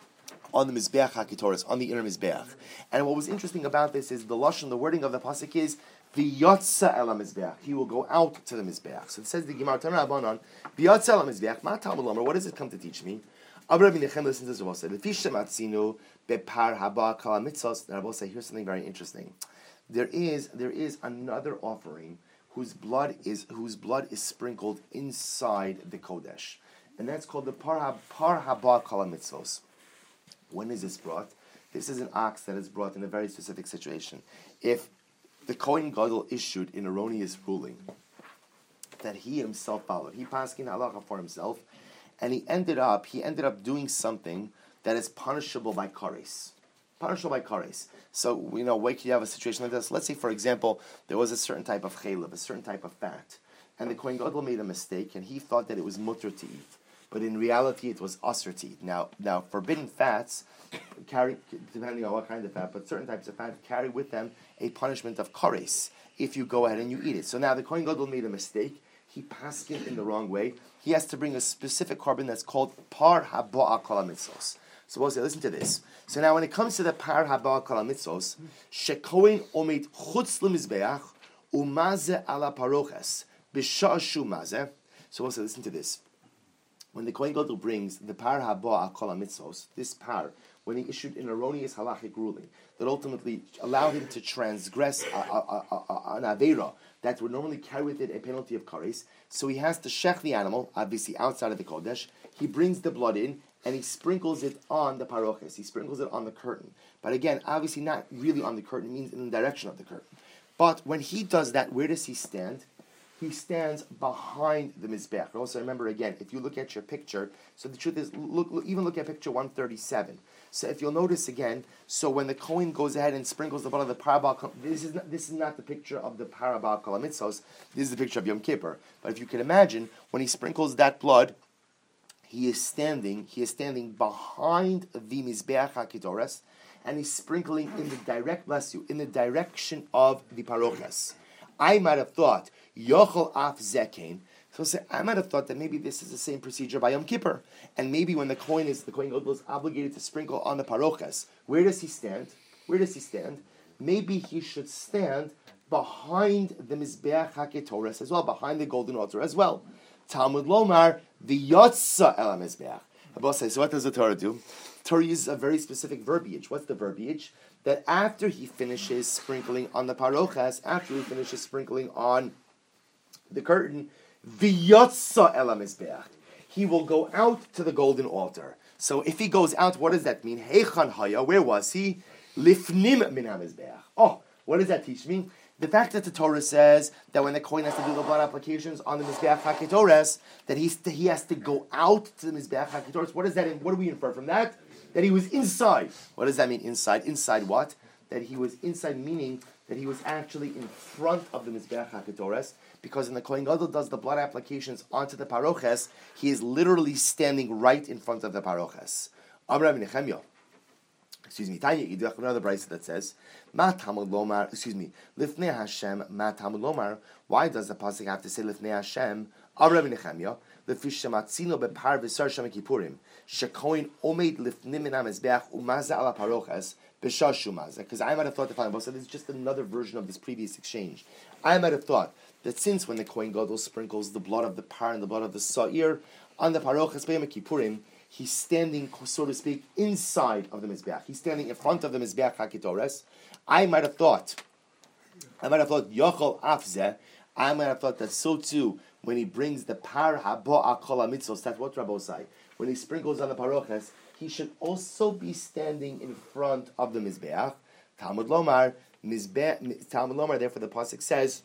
on the Mizbeach HaKitoris, on the inner Mizbeach. And what was interesting about this is the lashon, the wording of the pasuk is V'yotza el Mizbeach. He will go out to the Mizbeach. So it says the Gemara Tan Rabbanan V'yotza el Mizbeach. Ma Talmud Lomer. What does it come to teach me? Rabbi Nechem listens to this. Rabbi said, "Lefi shematzinu bepar haba kala mitzvos." And Rabbi say, here's something very interesting. There is there is another offering whose blood is whose blood is sprinkled inside the kodesh, and that's called the par par haba kala mitzvos. When is this brought? This is an ox that is brought in a very specific situation. If the Kohen Gadol issued an erroneous ruling that he himself followed, he paskin halacha for himself, and he ended up he ended up doing something that is punishable by kares. Punishable by kares. So, you know, where can you have a situation like this? Let's say, for example, there was a certain type of chaylev, a certain type of fat, and the Kohen Gadol made a mistake, and he thought that it was mutter to eat. but in reality it was usher to eat. Now, now forbidden fats carry, depending on what kind of fat, but certain types of fat carry with them a punishment of kares if you go ahead and you eat it. So now the Kohen Gadol made a mistake. He passed it in the wrong way. He has to bring a specific korban that's called par haba'a kol hamitzvos. So we'll say, listen to this. So now when it comes to the par haba'a kol hamitzvos, shekohen omed chutz lemizbeach umaze ala paroches b'sha'ashu mazeh. So we'll say, listen to this. When the Kohen Gadol brings the par haba'a kol hamitzvos, this par, when he issued an erroneous halachic ruling that ultimately allowed him to transgress a, a, a, a, an aveira that would normally carry with it a penalty of kares, so he has to shech the animal, obviously outside of the kodesh. He brings the blood in and he sprinkles it on the paroches. He sprinkles it on the curtain. But again, obviously not really on the curtain, it means in the direction of the curtain. But when he does that, where does he stand? He stands behind the mizbeach. Also, remember again, if you look at your picture, so the truth is, look, look, even look at picture one thirty-seven. So if you'll notice again, so when the Kohen goes ahead and sprinkles the blood of the parabal, this is not, this is not the picture of the parabal kol hamitzvos, this is the picture of Yom Kippur. But if you can imagine, when he sprinkles that blood, he is standing, he is standing behind the mizbeach hakidores, and he's sprinkling in the direct, bless you, in the direction of the paroches. I might have thought, yochel af zekein. So say, I might have thought that maybe this is the same procedure by Yom Kippur, and maybe when the Kohen is the Kohen Gadol is obligated to sprinkle on the paroches, where does he stand? Where does he stand? Maybe he should stand behind the mizbeach haketores as well, behind the golden altar as well. Talmud lomar the yotza el mizbeach. Abba says, so what does the Torah do? The Torah uses a very specific verbiage. What's the verbiage? That after he finishes sprinkling on the paroches, after he finishes sprinkling on the curtain, V'yotza el hamizbeach. He will go out to the golden altar. So if he goes out, what does that mean? Heichan haya, where was he? Lifnim min hamizbeach. Oh, what does that teach me? The fact that the Torah says that when the Kohen has to do the blood applications on the mizbeach haketores, that he's to, he has to go out to the mizbeach haketores. What does that? What do we infer from that? That he was inside. What does that mean? Inside. Inside what? That he was inside, meaning that he was actually in front of the mizbeach haketores. Because when the Kohen Gadol does the blood applications onto the paroches, he is literally standing right in front of the paroches. Amar Nechemia, excuse me, Tanya, you do have another brayso that says, Ma Talmud Lomar, excuse me, Lifnei Hashem, Ma Talmud Lomar. Why does the pasuk have to say Lifnei Hashem? Amar Nechemia, Lefish Shematzino bepar v'sar Shem Kippurim, Shekoin Omeid Lifnim min hamizbeach umaza ala paroches b'shashu maza. Because I might have thought the following, so this is just another version of this previous exchange. I might have thought that since when the Kohen Gadol sprinkles the blood of the par and the blood of the sa'ir on the paroches b'yom kippurim, he's standing, so to speak, inside of the mizbeach. He's standing in front of the mizbeach hakitores. I might have thought, I might have thought yochel afzeh. I might have thought that so too when he brings the par habo'a kol hamitzvos. That's what Rabbosai. When he sprinkles on the paroches, he should also be standing in front of the mizbeach. Talmud lomar mizbeach. Talmud lomar. Therefore, the pasuk says,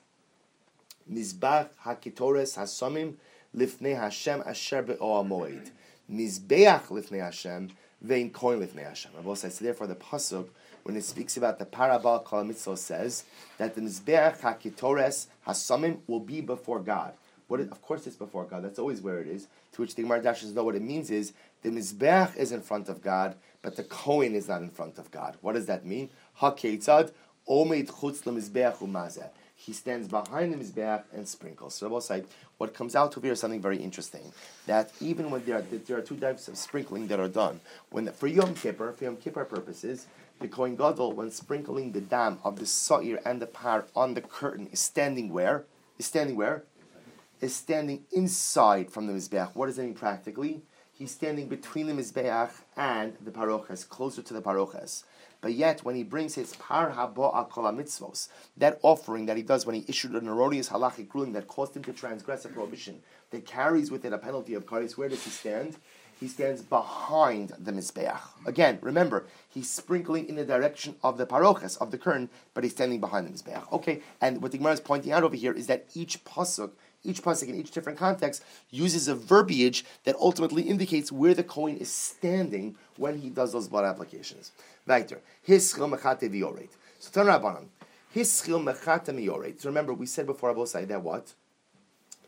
Mizbach hakitores hasamim lifnei Hashem asher be'o hamoed. Mizbeach lifnei Hashem vein koin lifnei Hashem. So therefore, the pasuk when it speaks about the parabal kol mitzvah says that the mizbeach hakitores hasamim will be before God. What is, of course, it's before God. That's always where it is. To which the Gemara dashes know what it means is the mizbeach is in front of God, but the kohen is not in front of God. What does that mean? Haketzad omeid chutz lemizbeach umazeh. He stands behind the mizbeach and sprinkles. So Rabbi said, what comes out of here is something very interesting. That even when there are there are two types of sprinkling that are done. When the, for Yom Kippur, for Yom Kippur purposes, the Kohen Gadol, when sprinkling the dam of the sa'ir and the par on the curtain, is standing where? Is standing where? Is standing inside from the mizbeach. What does that mean practically? He's standing between the mizbeach and the paroches, closer to the paroches. But yet, when he brings his par habo'a kol mitzvos, that offering that he does when he issued an erroneous halachic ruling that caused him to transgress a prohibition, that carries with it a penalty of kares, where does he stand? He stands behind the mizbeach. Again, remember, he's sprinkling in the direction of the paroches, of the curtain, but he's standing behind the mizbeach. Okay, and what the Gemara is pointing out over here is that each pasuk, each pasuk in each different context uses a verbiage that ultimately indicates where the Kohen is standing when he does those blood applications. Weiter. Hischil mechate v'yoret. So turn Rabbanan. Hischil mechate v'yoret. So remember, we said before Abosai that what?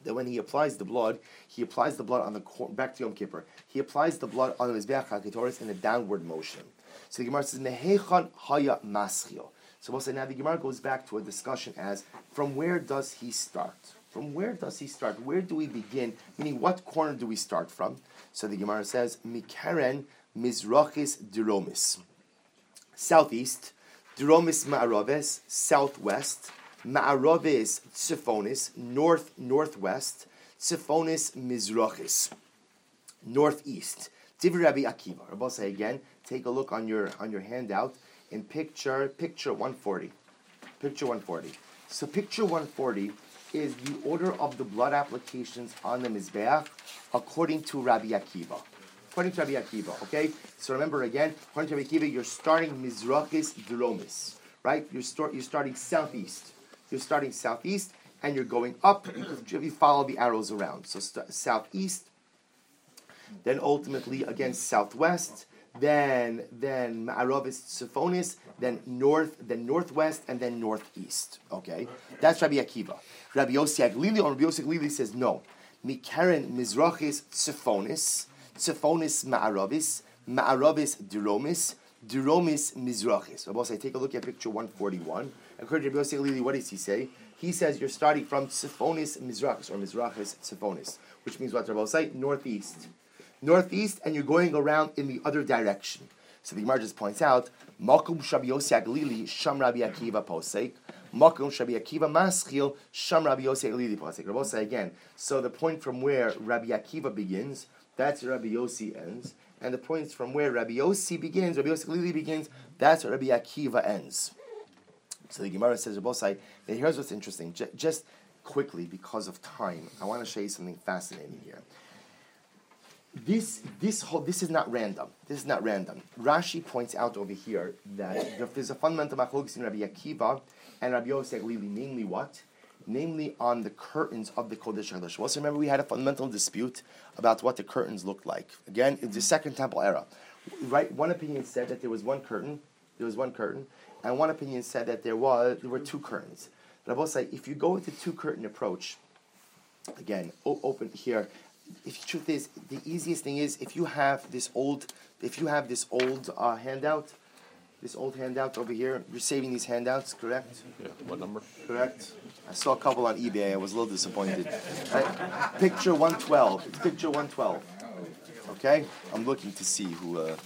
that when he applies the blood, he applies the blood on the cor- back to Yom Kippur. He applies the blood on the Mizbeach HaKetoris in a downward motion. So the Gemara says, Mehechan haya maschio. So we'll say now the Gemara goes back to a discussion as, from where does he start? From where does he start? Where do we begin? Meaning, what corner do we start from? So the Gemara says, Mikeren Mizrachis Duromis. Southeast, Duromis Ma'araves, southwest, Ma'araves Tzifonis, north, northwest, Tzifonis Mizrachis, northeast. Divrei Rabbi Akiva. Rabbi say again, take a look on your on your handout in picture picture one forty. Picture one forty. So picture one forty is the order of the blood applications on the Mizbeach according to Rabbi Akiva. According to Rabbi Akiva, okay? So remember again, according to Rabbi Akiva, you're starting Mizrachis Duromis, right? You're, start, you're starting southeast. You're starting southeast, and you're going up. You, you follow the arrows around. So st- southeast, then ultimately again southwest, then then Ma'aravis Tzifonis, then north, then northwest, and then northeast. Okay, that's Rabbi Akiva. Rabbi Yossi Aglili, or Rabbi Yossi Aglili says no. Mikeren Mizrachis Tzifonis, Tzifonis Ma'aravis, Ma'aravis Duromis, Duromis Mizrachis. Rabbi Yossi, take a look at picture one forty-one. According to Rabbi Yossi Aglili, what does he say? He says you're starting from Tzifonis Mizrachis, or Mizrachis Tzifonis, which means what Rabbi Yossi? Northeast. Northeast, and you're going around in the other direction. So the Gemara just points out, Makom Shabi Yossi Aglili, Sham Rabbi Akiva Posek, Makom Shabi Akiva Maschil, Sham Rabbi Yossi Aglili Posek. Rabbi say again, so the point from where Rabbi Akiva begins, that's where Rabbi Yossi ends, and the points from where Rabbi Yossi begins, Rabbi Yossi Aglili begins, that's where Rabbi Akiva ends. So the Gemara says, Rabbi say, here's what's interesting, J- just quickly, because of time, I want to show you something fascinating here. This this whole this is not random. This is not random. Rashi points out over here that there's a fundamental machlokes in Rabbi Akiva and Rabbi Yossi Aglili, namely what? Namely on the curtains of the Kodesh HaKadosh. Also remember we had a fundamental dispute about what the curtains looked like. Again, it's the Second Temple era. Right? One opinion said that there was one curtain, there was one curtain, and one opinion said that there was there were two curtains. But I will say, if you go with the two curtain approach, again, o- open here. If the truth is, the easiest thing is if you have this old, if you have this old uh, handout, this old handout over here. You're saving these handouts, correct? Yeah. What number? Correct. I saw a couple on eBay. I was a little disappointed. Right. Picture one twelve. It's picture one twelve. Okay, I'm looking to see who. Uh...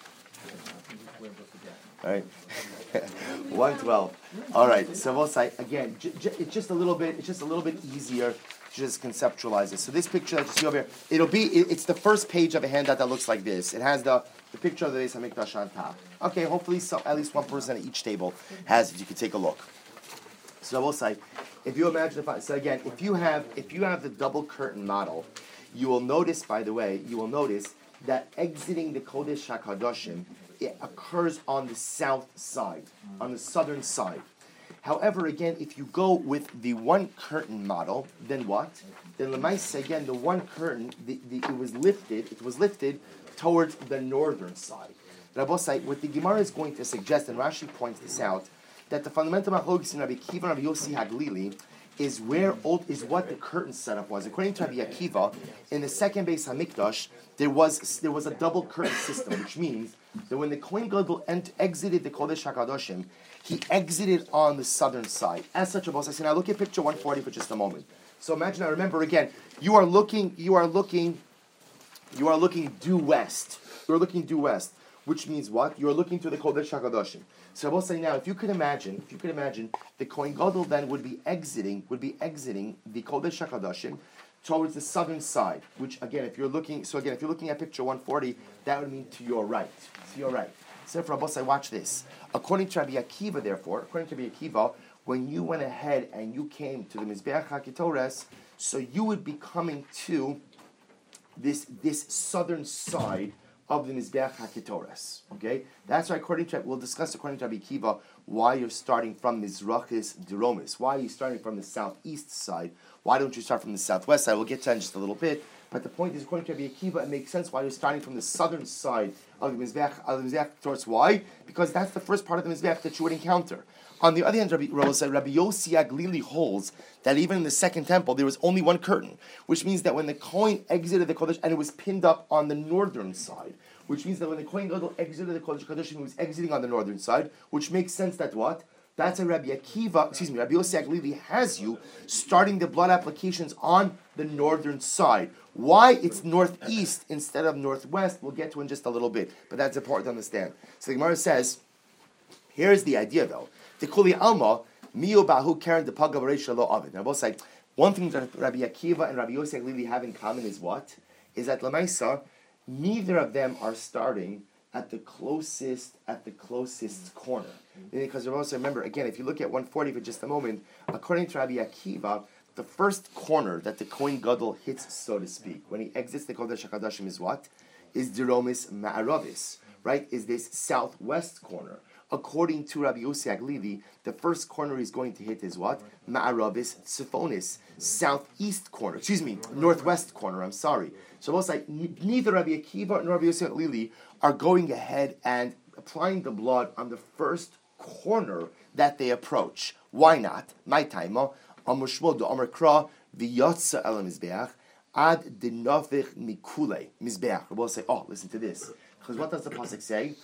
All right. one twelve. All right. So we'll say again. J- j- it's just a little bit. It's just a little bit easier. Just conceptualize it. So this picture that you see over here, it'll be, it, it's the first page of a handout that looks like this. It has the, the picture of the Beis HaMikdash on top. Okay, hopefully so, at least one person at each table has it. You can take a look. So I will say, if you imagine, if I, so again, if you have if you have the double curtain model, you will notice, by the way, you will notice that exiting the Kodesh HaKadoshim, it occurs on the south side, on the southern side. However, again, if you go with the one curtain model, then what? Then Lemaisa, again, the one curtain, the, the, it was lifted, it was lifted towards the northern side. Rabbosai, what the Gemara is going to suggest, and Rashi points this out, that the fundamental machlokes in Rabbi Akiva and Rabbi Yossi Haglili is where old, is what the curtain setup was. According to Rabbi Akiva, in the second Beis Hamikdash, there was there was a double curtain system, which means that when the Kohen Gadol ent- exited the Kodesh HaKadoshim, he exited on the southern side. As such, a boss, I said, now look at picture one forty for just a moment. So imagine, I remember again, you are looking, you are looking, you are looking due west. You are looking due west, which means what? You are looking to the Kodesh HaKadoshim. So I will say now, if you could imagine, if you could imagine, the Kohen Gadol then would be exiting, would be exiting the Kodesh HaKadoshim towards the southern side, which again, if you're looking, so again, if you're looking at picture one forty, that would mean to your right, to your right. So for Rabbosai, watch this. According to Rabbi Akiva, therefore, according to Rabbi Akiva, when you went ahead and you came to the Mizbeach HaKetores, so you would be coming to this this southern side of the Mizbeach HaKetores. Okay? That's why according to, we'll discuss according to Rabbi Akiva, why you're starting from Mizrachis Duromis. Why are you starting from the southeast side? Why don't you start from the southwest side? We'll get to that in just a little bit. But the point is, according to Rabbi Akiva, it makes sense why you're starting from the southern side of the Mizbeach, of the Mizbeach towards why? Because that's the first part of the Mizbeach that you would encounter. On the other hand, Rabbi Rose said, Rabbi Yossi Aglili holds that even in the second temple, there was only one curtain, which means that when the Kohen exited the Kodesh, and it was pinned up on the northern side, which means that when the Kohen Gadol exited the Kodesh Kodesh, he was exiting on the northern side, which makes sense that what? That's a Rabbi Akiva, excuse me, Rabbi Yossi Aglili has you starting the blood applications on the northern side. Why it's northeast instead of northwest, we'll get to in just a little bit, but that's important to understand. So the Gemara says, here's the idea though. Tikuli Alma, Mio Bahu Karen the Pagabaresha Lo Avid. Now both say one thing that Rabbi Akiva and Rabbi Yossi Aglili have in common is what? Is that Lamaisa, neither of them are starting at the closest at the closest corner. Because Rabbi Yossi, remember again, if you look at one forty for just a moment, according to Rabbi Akiva, the first corner that the Kohen Gadol hits, so to speak, when he exits the Kodesh HaKadoshim is what? Is Diromis Ma'aravis, right? Is this southwest corner. According to Rabbi Yossi Aglili, the first corner he's going to hit is what? Ma'aravis Siphonis, southeast corner, excuse me, northwest corner, I'm sorry. So both like neither Rabbi Akiva nor Rabbi Yossi Aglili are going ahead and applying the blood on the first corner that they approach. Why not? My time, Amushmod do Amar Kra v'yotza el mizbeach ad dinafich mikule mizbeach. We'll say, oh, listen to this, because what does the pasuk say?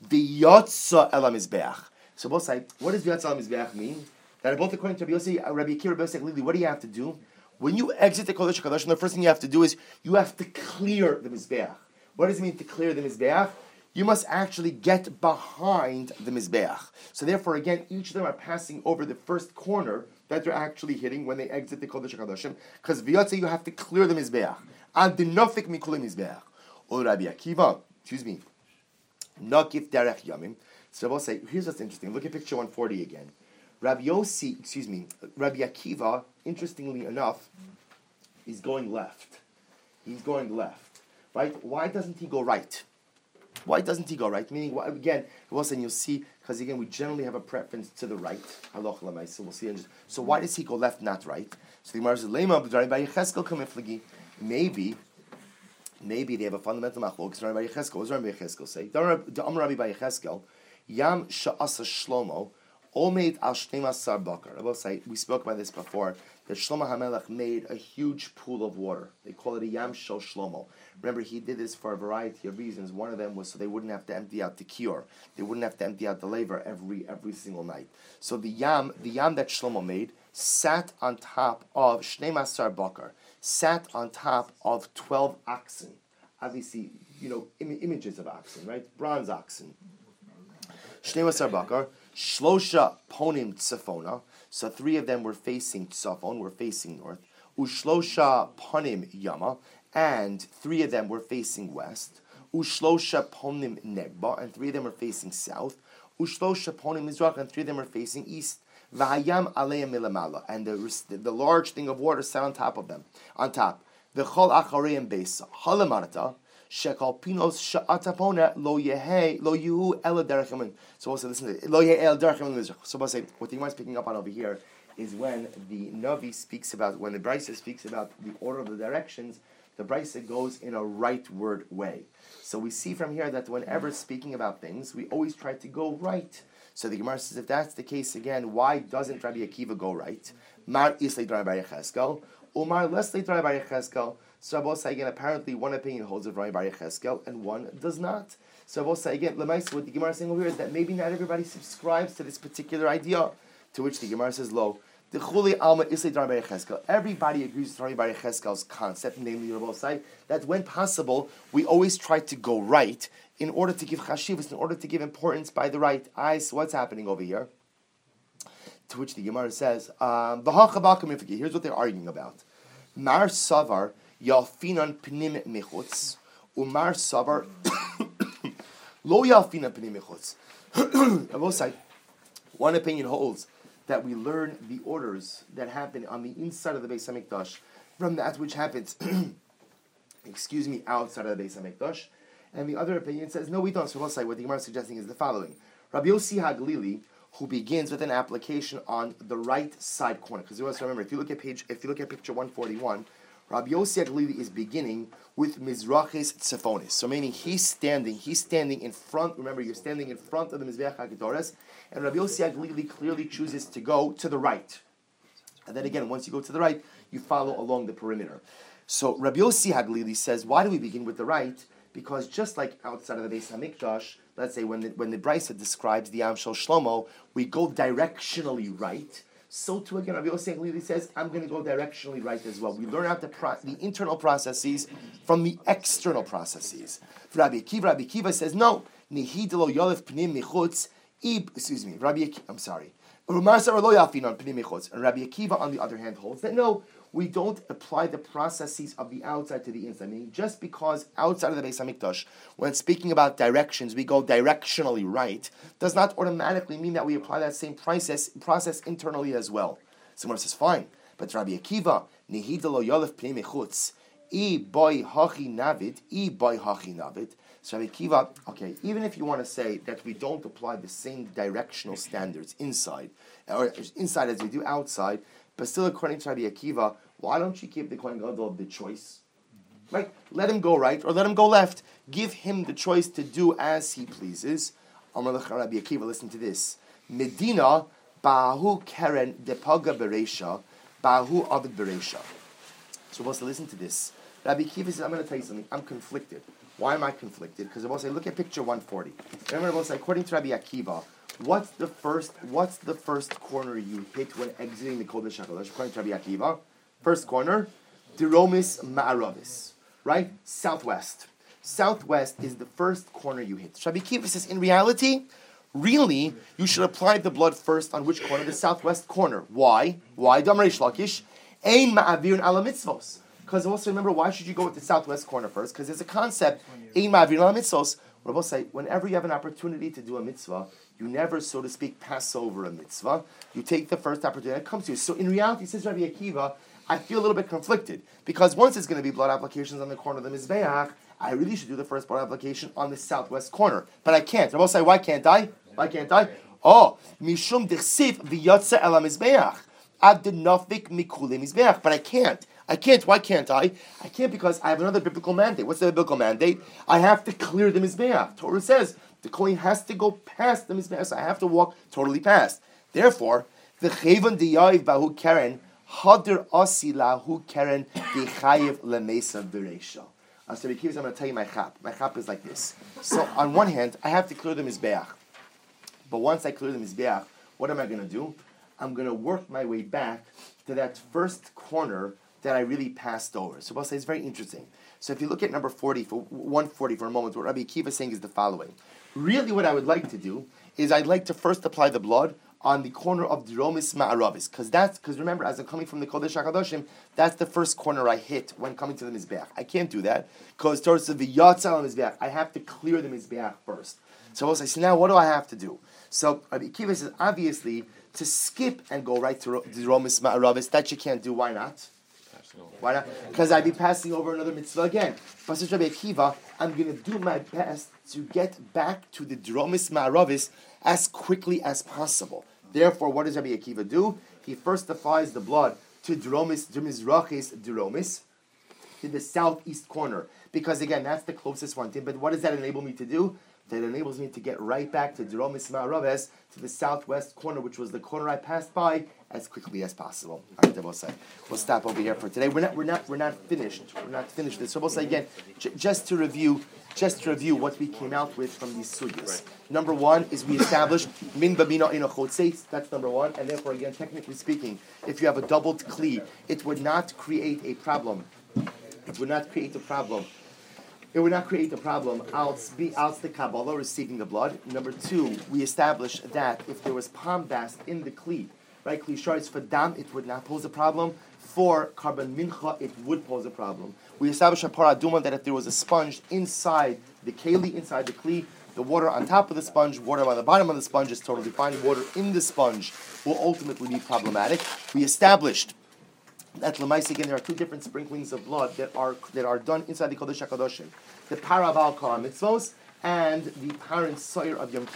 V'yotza el mizbeach. So we'll say, what does v'yotza el mizbeach mean? That both according to Rabbi Yossi, Rabbi Akiva, Rabbi Yossi Aglili, what do you have to do? When you exit the Kodesh HaKadoshim, the first thing you have to do is you have to clear the mizbeach. What does it mean to clear the mizbeach? You must actually get behind the Mizbeach. So therefore, again, each of them are passing over the first corner that they're actually hitting when they exit the Kodesh HaKadoshim. Because v'yotze, you have to clear the Mizbeach. Ad dinofik mikule Mizbeach. O Rabbi Akiva, excuse me, nokif derech yamim. So we'll say, here's what's interesting. Look at picture one forty again. Rabbi Yossi, excuse me, Rabbi Akiva, interestingly enough, is going left. He's going left. Right? Why doesn't he go right? Why doesn't he go right? Meaning, well, again, well, you'll see, because again, we generally have a preference to the right. Halach l'maisa, we'll see. So why does he go left, not right? So the Gemara says, "Lema b'darim b'Yecheskel kamiflagi." Maybe, maybe they have a fundamental machlok. Darim b'Yecheskel. What does Darim b'Yecheskel say? Darim Rabbi b'Yecheskel, Yam sha'asa Shlomo, Omeid al Shnei Asar Bakar. I will say, we spoke about this before, that Shlomo HaMelech made a huge pool of water. They call it a Yam Shel Shlomo. Remember, he did this for a variety of reasons. One of them was so they wouldn't have to empty out the kior. They wouldn't have to empty out the laver every every single night. So the Yam, the Yam that Shlomo made, sat on top of Shnei Asar Bakar, sat on top of twelve oxen. Obviously, you know, Im- images of oxen, right? Bronze oxen. Shnei Asar Bakar, Shlosha Ponim Tzafona. So three of them were facing Tzafon, were facing north. Ushlosha Ponim Yama, and three of them were facing west. Ushlosha Ponim Negba, and three of them were facing south. Ushlosha Ponim Mizrach, and three of them were facing east. V'hayam Aleim Milamala, and the, the large thing of water sat on top of them, on top. V'chol Achareim Beisa, Halamarata, Shekal Pinos Sha'atapona Lo Yehe Lo Yehu El Derechim. So also listen to it. Lo Yehe El Derechim Mizrach. So we'll say what the Gemara is picking up on over here is when the Navi speaks about, when the Brisa speaks about the order of the directions, the Brisa goes in a rightward way. So we see from here that whenever speaking about things, we always try to go right. So the Gemara says, if that's the case again, why doesn't Rabbi Akiva go right? Mar Islay Rabbi Yecheskel, Umar Leslie Rabbi Yecheskel. So Rabbi Osai, again, apparently one opinion holds of Rabbi Yecheskel and one does not. So Rabbi Osai, again, Lemaisa, what the Gemara is saying over here is that maybe not everybody subscribes to this particular idea, to which the Gemara says, lo, the Chuli Alma Islay Rabbi Yecheskel. Everybody agrees with Rabbi Yecheskel's concept, namely Rabbi Osai, that when possible, we always try to go right in order to give chashivas, in order to give importance by the right eyes. So what's happening over here? To which the Gemara says, um, here's what they're arguing about. Mar Savar Yalfinan Pnim Mechutz, Umar Savar Lo Yalfinan Pnim Mechutz. I will say, one opinion holds that we learn the orders that happen on the inside of the Beis HaMikdash from that which happens, excuse me, outside of the Beis HaMikdash. And the other opinion says, no, we don't. So we'll say what the Gemara is suggesting is the following. Rabbi Yossi Haglili, who begins with an application on the right side corner. Because you also remember, if you look at page, if you look at picture one forty-one, Rabbi Yossi HaGlili is beginning with Mizrachis Tzefonis. So meaning he's standing, he's standing in front, remember you're standing in front of the Mizbeach HaKetores, and Rabbi Yossi HaGlili clearly chooses to go to the right. And then again, once you go to the right, you follow along the perimeter. So Rabbi Yossi HaGlili says, why do we begin with the right? Because just like outside of the Beis HaMikdash, let's say when the, when the Brisa describes the Am Shel Shlomo, we go directionally right. So too again, Rabbi Yossi HaGlili says, I'm going to go directionally right as well. We learn out the, pro- the internal processes from the external processes. Rabbi Akiva, Rabbi Akiva says, no. Nihidelo yolef pnim michutz, excuse me, Rabbi Akiva, I'm sorry. And Rabbi Akiva, on the other hand, holds that no, we don't apply the processes of the outside to the inside. Meaning, just because outside of the Beis HaMikdash, when speaking about directions, we go directionally right, does not automatically mean that we apply that same process process internally as well. Someone says, fine, but Rabbi Akiva, Nihidalo Yolef Pnei Mechutz, I boy hachi navid, I boy hachi navid. So Rabbi Akiva, okay, even if you want to say that we don't apply the same directional standards inside, or inside as we do outside, but still according to Rabbi Akiva, why don't you give the Kohen Gadol the choice? Right? Let him go right or let him go left. Give him the choice to do as he pleases. Amar Lecha Rabbi Akiva, listen to this. Medina ba'ahu keren depaga bereisha, ba'ahu avid bereisha. So we'll say, listen to this. Rabbi Akiva says, I'm going to tell you something. I'm conflicted. Why am I conflicted? Because we'll say, look at picture one forty. Remember, we'll say, according to Rabbi Akiva, what's the first what's the first corner you hit when exiting the Kodesh HaKadosh? According to Rabbi Akiva, first corner, Diromis Ma'aravis, right? Southwest. Southwest is the first corner you hit. Rabbi Akiva says, in reality, really, you should apply the blood first on which corner? The southwest corner. Why? Why? Damar Reish Lakish, Ein Ma'avirun ala mitzvos. Because also remember, why should you go with the southwest corner first? Because there's a concept, Ein Ma'avirun ala mitzvos. We'll both say, whenever you have an opportunity to do a mitzvah, you never, so to speak, pass over a mitzvah. You take the first opportunity that comes to you. So in reality, says Rabbi Akiva, I feel a little bit conflicted. Because once it's going to be blood applications on the corner of the Mizbeach, I really should do the first blood application on the southwest corner. But I can't. I will say, why can't I? Why can't I? Oh, Mishum dichsiv v'yotze el ha-Mizbeach. Ad denofik mikule Mizbeach. But I can't. I can't. Why can't I? I can't because I have another biblical mandate. What's the biblical mandate? I have to clear the Mizbeach. Torah says the Kohen has to go past the Mizbeach, so I have to walk totally past. Therefore, the Chayvan diyayiv bahu keren hadir asi lahu keren dichayiv lemesa bereisha. So I'm going to tell you my chap. My chap is like this. So on one hand, I have to clear the Mizbeach. But once I clear the Mizbeach, what am I going to do? I'm going to work my way back to that first corner that I really passed over. So we'll say it's very interesting. So if you look at number forty, for one forty for a moment, what Rabbi Akiva is saying is the following. Really what I would like to do is I'd like to first apply the blood on the corner of Diromis Ma'aravis. Because that's, because remember, as I'm coming from the Kodesh HaKadoshim, that's the first corner I hit when coming to the Mizbeach. I can't do that, because towards the V'yatza on the Mizbeach, I have to clear the Mizbeach first. So we'll say, so now what do I have to do? So Rabbi Akiva says, obviously, to skip and go right to Diromis Ma'aravis, that you can't do. Why not? Why not? Because I'd be passing over another mitzvah again. But since Rabbi Akiva, I'm going to do my best to get back to the Diromis Ma'aravis as quickly as possible. Therefore, what does Rabbi Akiva do? He first applies the blood to Diromis, to Mizrachis Diromis, to the southeast corner. Because again, that's the closest one. But what does that enable me to do? That enables me to get right back to Diromis Ma'aravis, to the southwest corner, which was the corner I passed by, as quickly as possible. All right, we'll say we'll stop over here for today. We're not, we're not, we're not finished. We're not finished with this. So we'll say again, j- just to review, just to review what we came out with from these sugyas. Right. Number one is we established min bamina ina chotzeis. That's number one, and therefore, again, technically speaking, if you have a doubled kli, it would not create a problem. It would not create a problem. It would not create a problem else be else the Kabbalah receiving the blood. Number two, we established that if there was palm bast in the kli, right, kli sharis for dam, it would not pose a problem. For carbon mincha, it would pose a problem. We established a paraduma that if there was a sponge inside the keli, inside the kli, the water on top of the sponge, water on the bottom of the sponge is totally fine. Water in the sponge will ultimately be problematic. We established that Lamais, again, there are two different sprinklings of blood that are that are done inside the Kodesh HaKadoshim. The Parabal Kara Mitzvos and the Parent Soyer of Yom Kippur.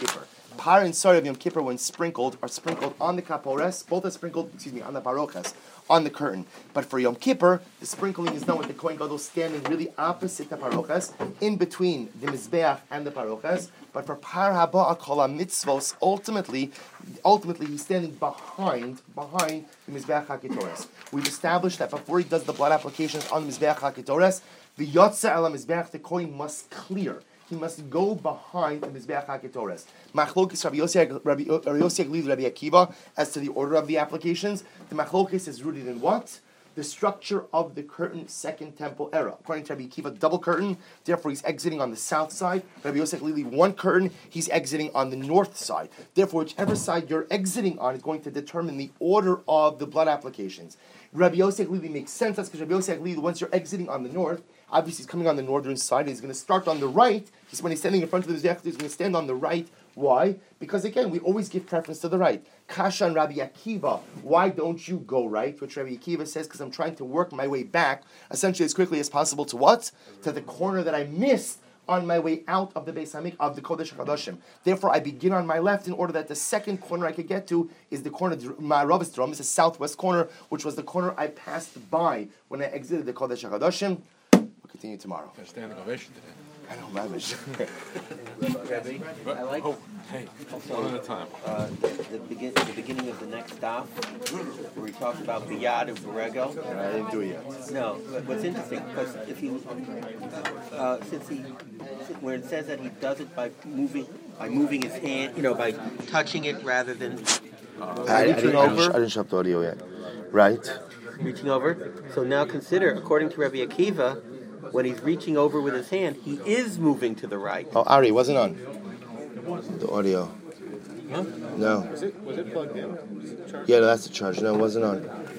Par and Sari of Yom Kippur, when sprinkled, are sprinkled on the kapores. Both are sprinkled, excuse me, on the parochas, on the curtain. But for Yom Kippur, the sprinkling is done with the Kohen Gadol standing really opposite the parochas, in between the mizbeach and the parochas. But for Par Haba Akala mitzvos, ultimately, ultimately he's standing behind, behind the mizbeach hakitoras. We've established that before he does the blood applications on the mizbeach hakitoras, the yotza el mizbeach, the Kohen must clear. He must go behind the Mizbeach HaKetores. Machlokes Rabbi Yossi Rabbi Yossi Rabbi Akiva as to the order of the applications. The Machlokes is rooted in what? The structure of the curtain Second Temple era. According to Rabbi Akiva, double curtain, therefore he's exiting on the south side. Rabbi Yossi Lili, one curtain, he's exiting on the north side. Therefore, whichever side you're exiting on is going to determine the order of the blood applications. Rabbi Yossi Lili makes sense. That's because Rabbi Yossi Lili, once you're exiting on the north, obviously he's coming on the northern side, and he's going to start on the right. He's, when he's standing in front of the Mizbeach, he's going to stand on the right. Why? Because again, we always give preference to the right. Kasha and Rabbi Akiva, why don't you go right? Which Rabbi Akiva says, because I'm trying to work my way back, essentially as quickly as possible to what? To the corner that I missed on my way out of the Beis Hamikdash, of the Kodesh HaKadoshim. Therefore, I begin on my left in order that the second corner I could get to is the corner, my Rav's drum, is the southwest corner, which was the corner I passed by when I exited the Kodesh HaKadoshim. We'll continue tomorrow. Standing ovation today. I know, Mamish. Rabbi, I like Oh, hey, one at a time. uh, the, the, begin, the beginning of the next stop, where he talks about biyad of Borrego. I didn't do it yet. No, but what's interesting, because if you, uh, since he, where it says that he does it by moving, by moving his hand, you know, by touching it rather than uh, I, I, reaching didn't, I, didn't, over. I didn't show up the audio yet. Right? Reaching over. So now consider, according to Rabbi Akiva, when he's reaching over with his hand, he is moving to the right. Oh, Ari, wasn't on. The audio. Huh? No. Was it, was it plugged in? Yeah, no, that's the charge. No, it wasn't on.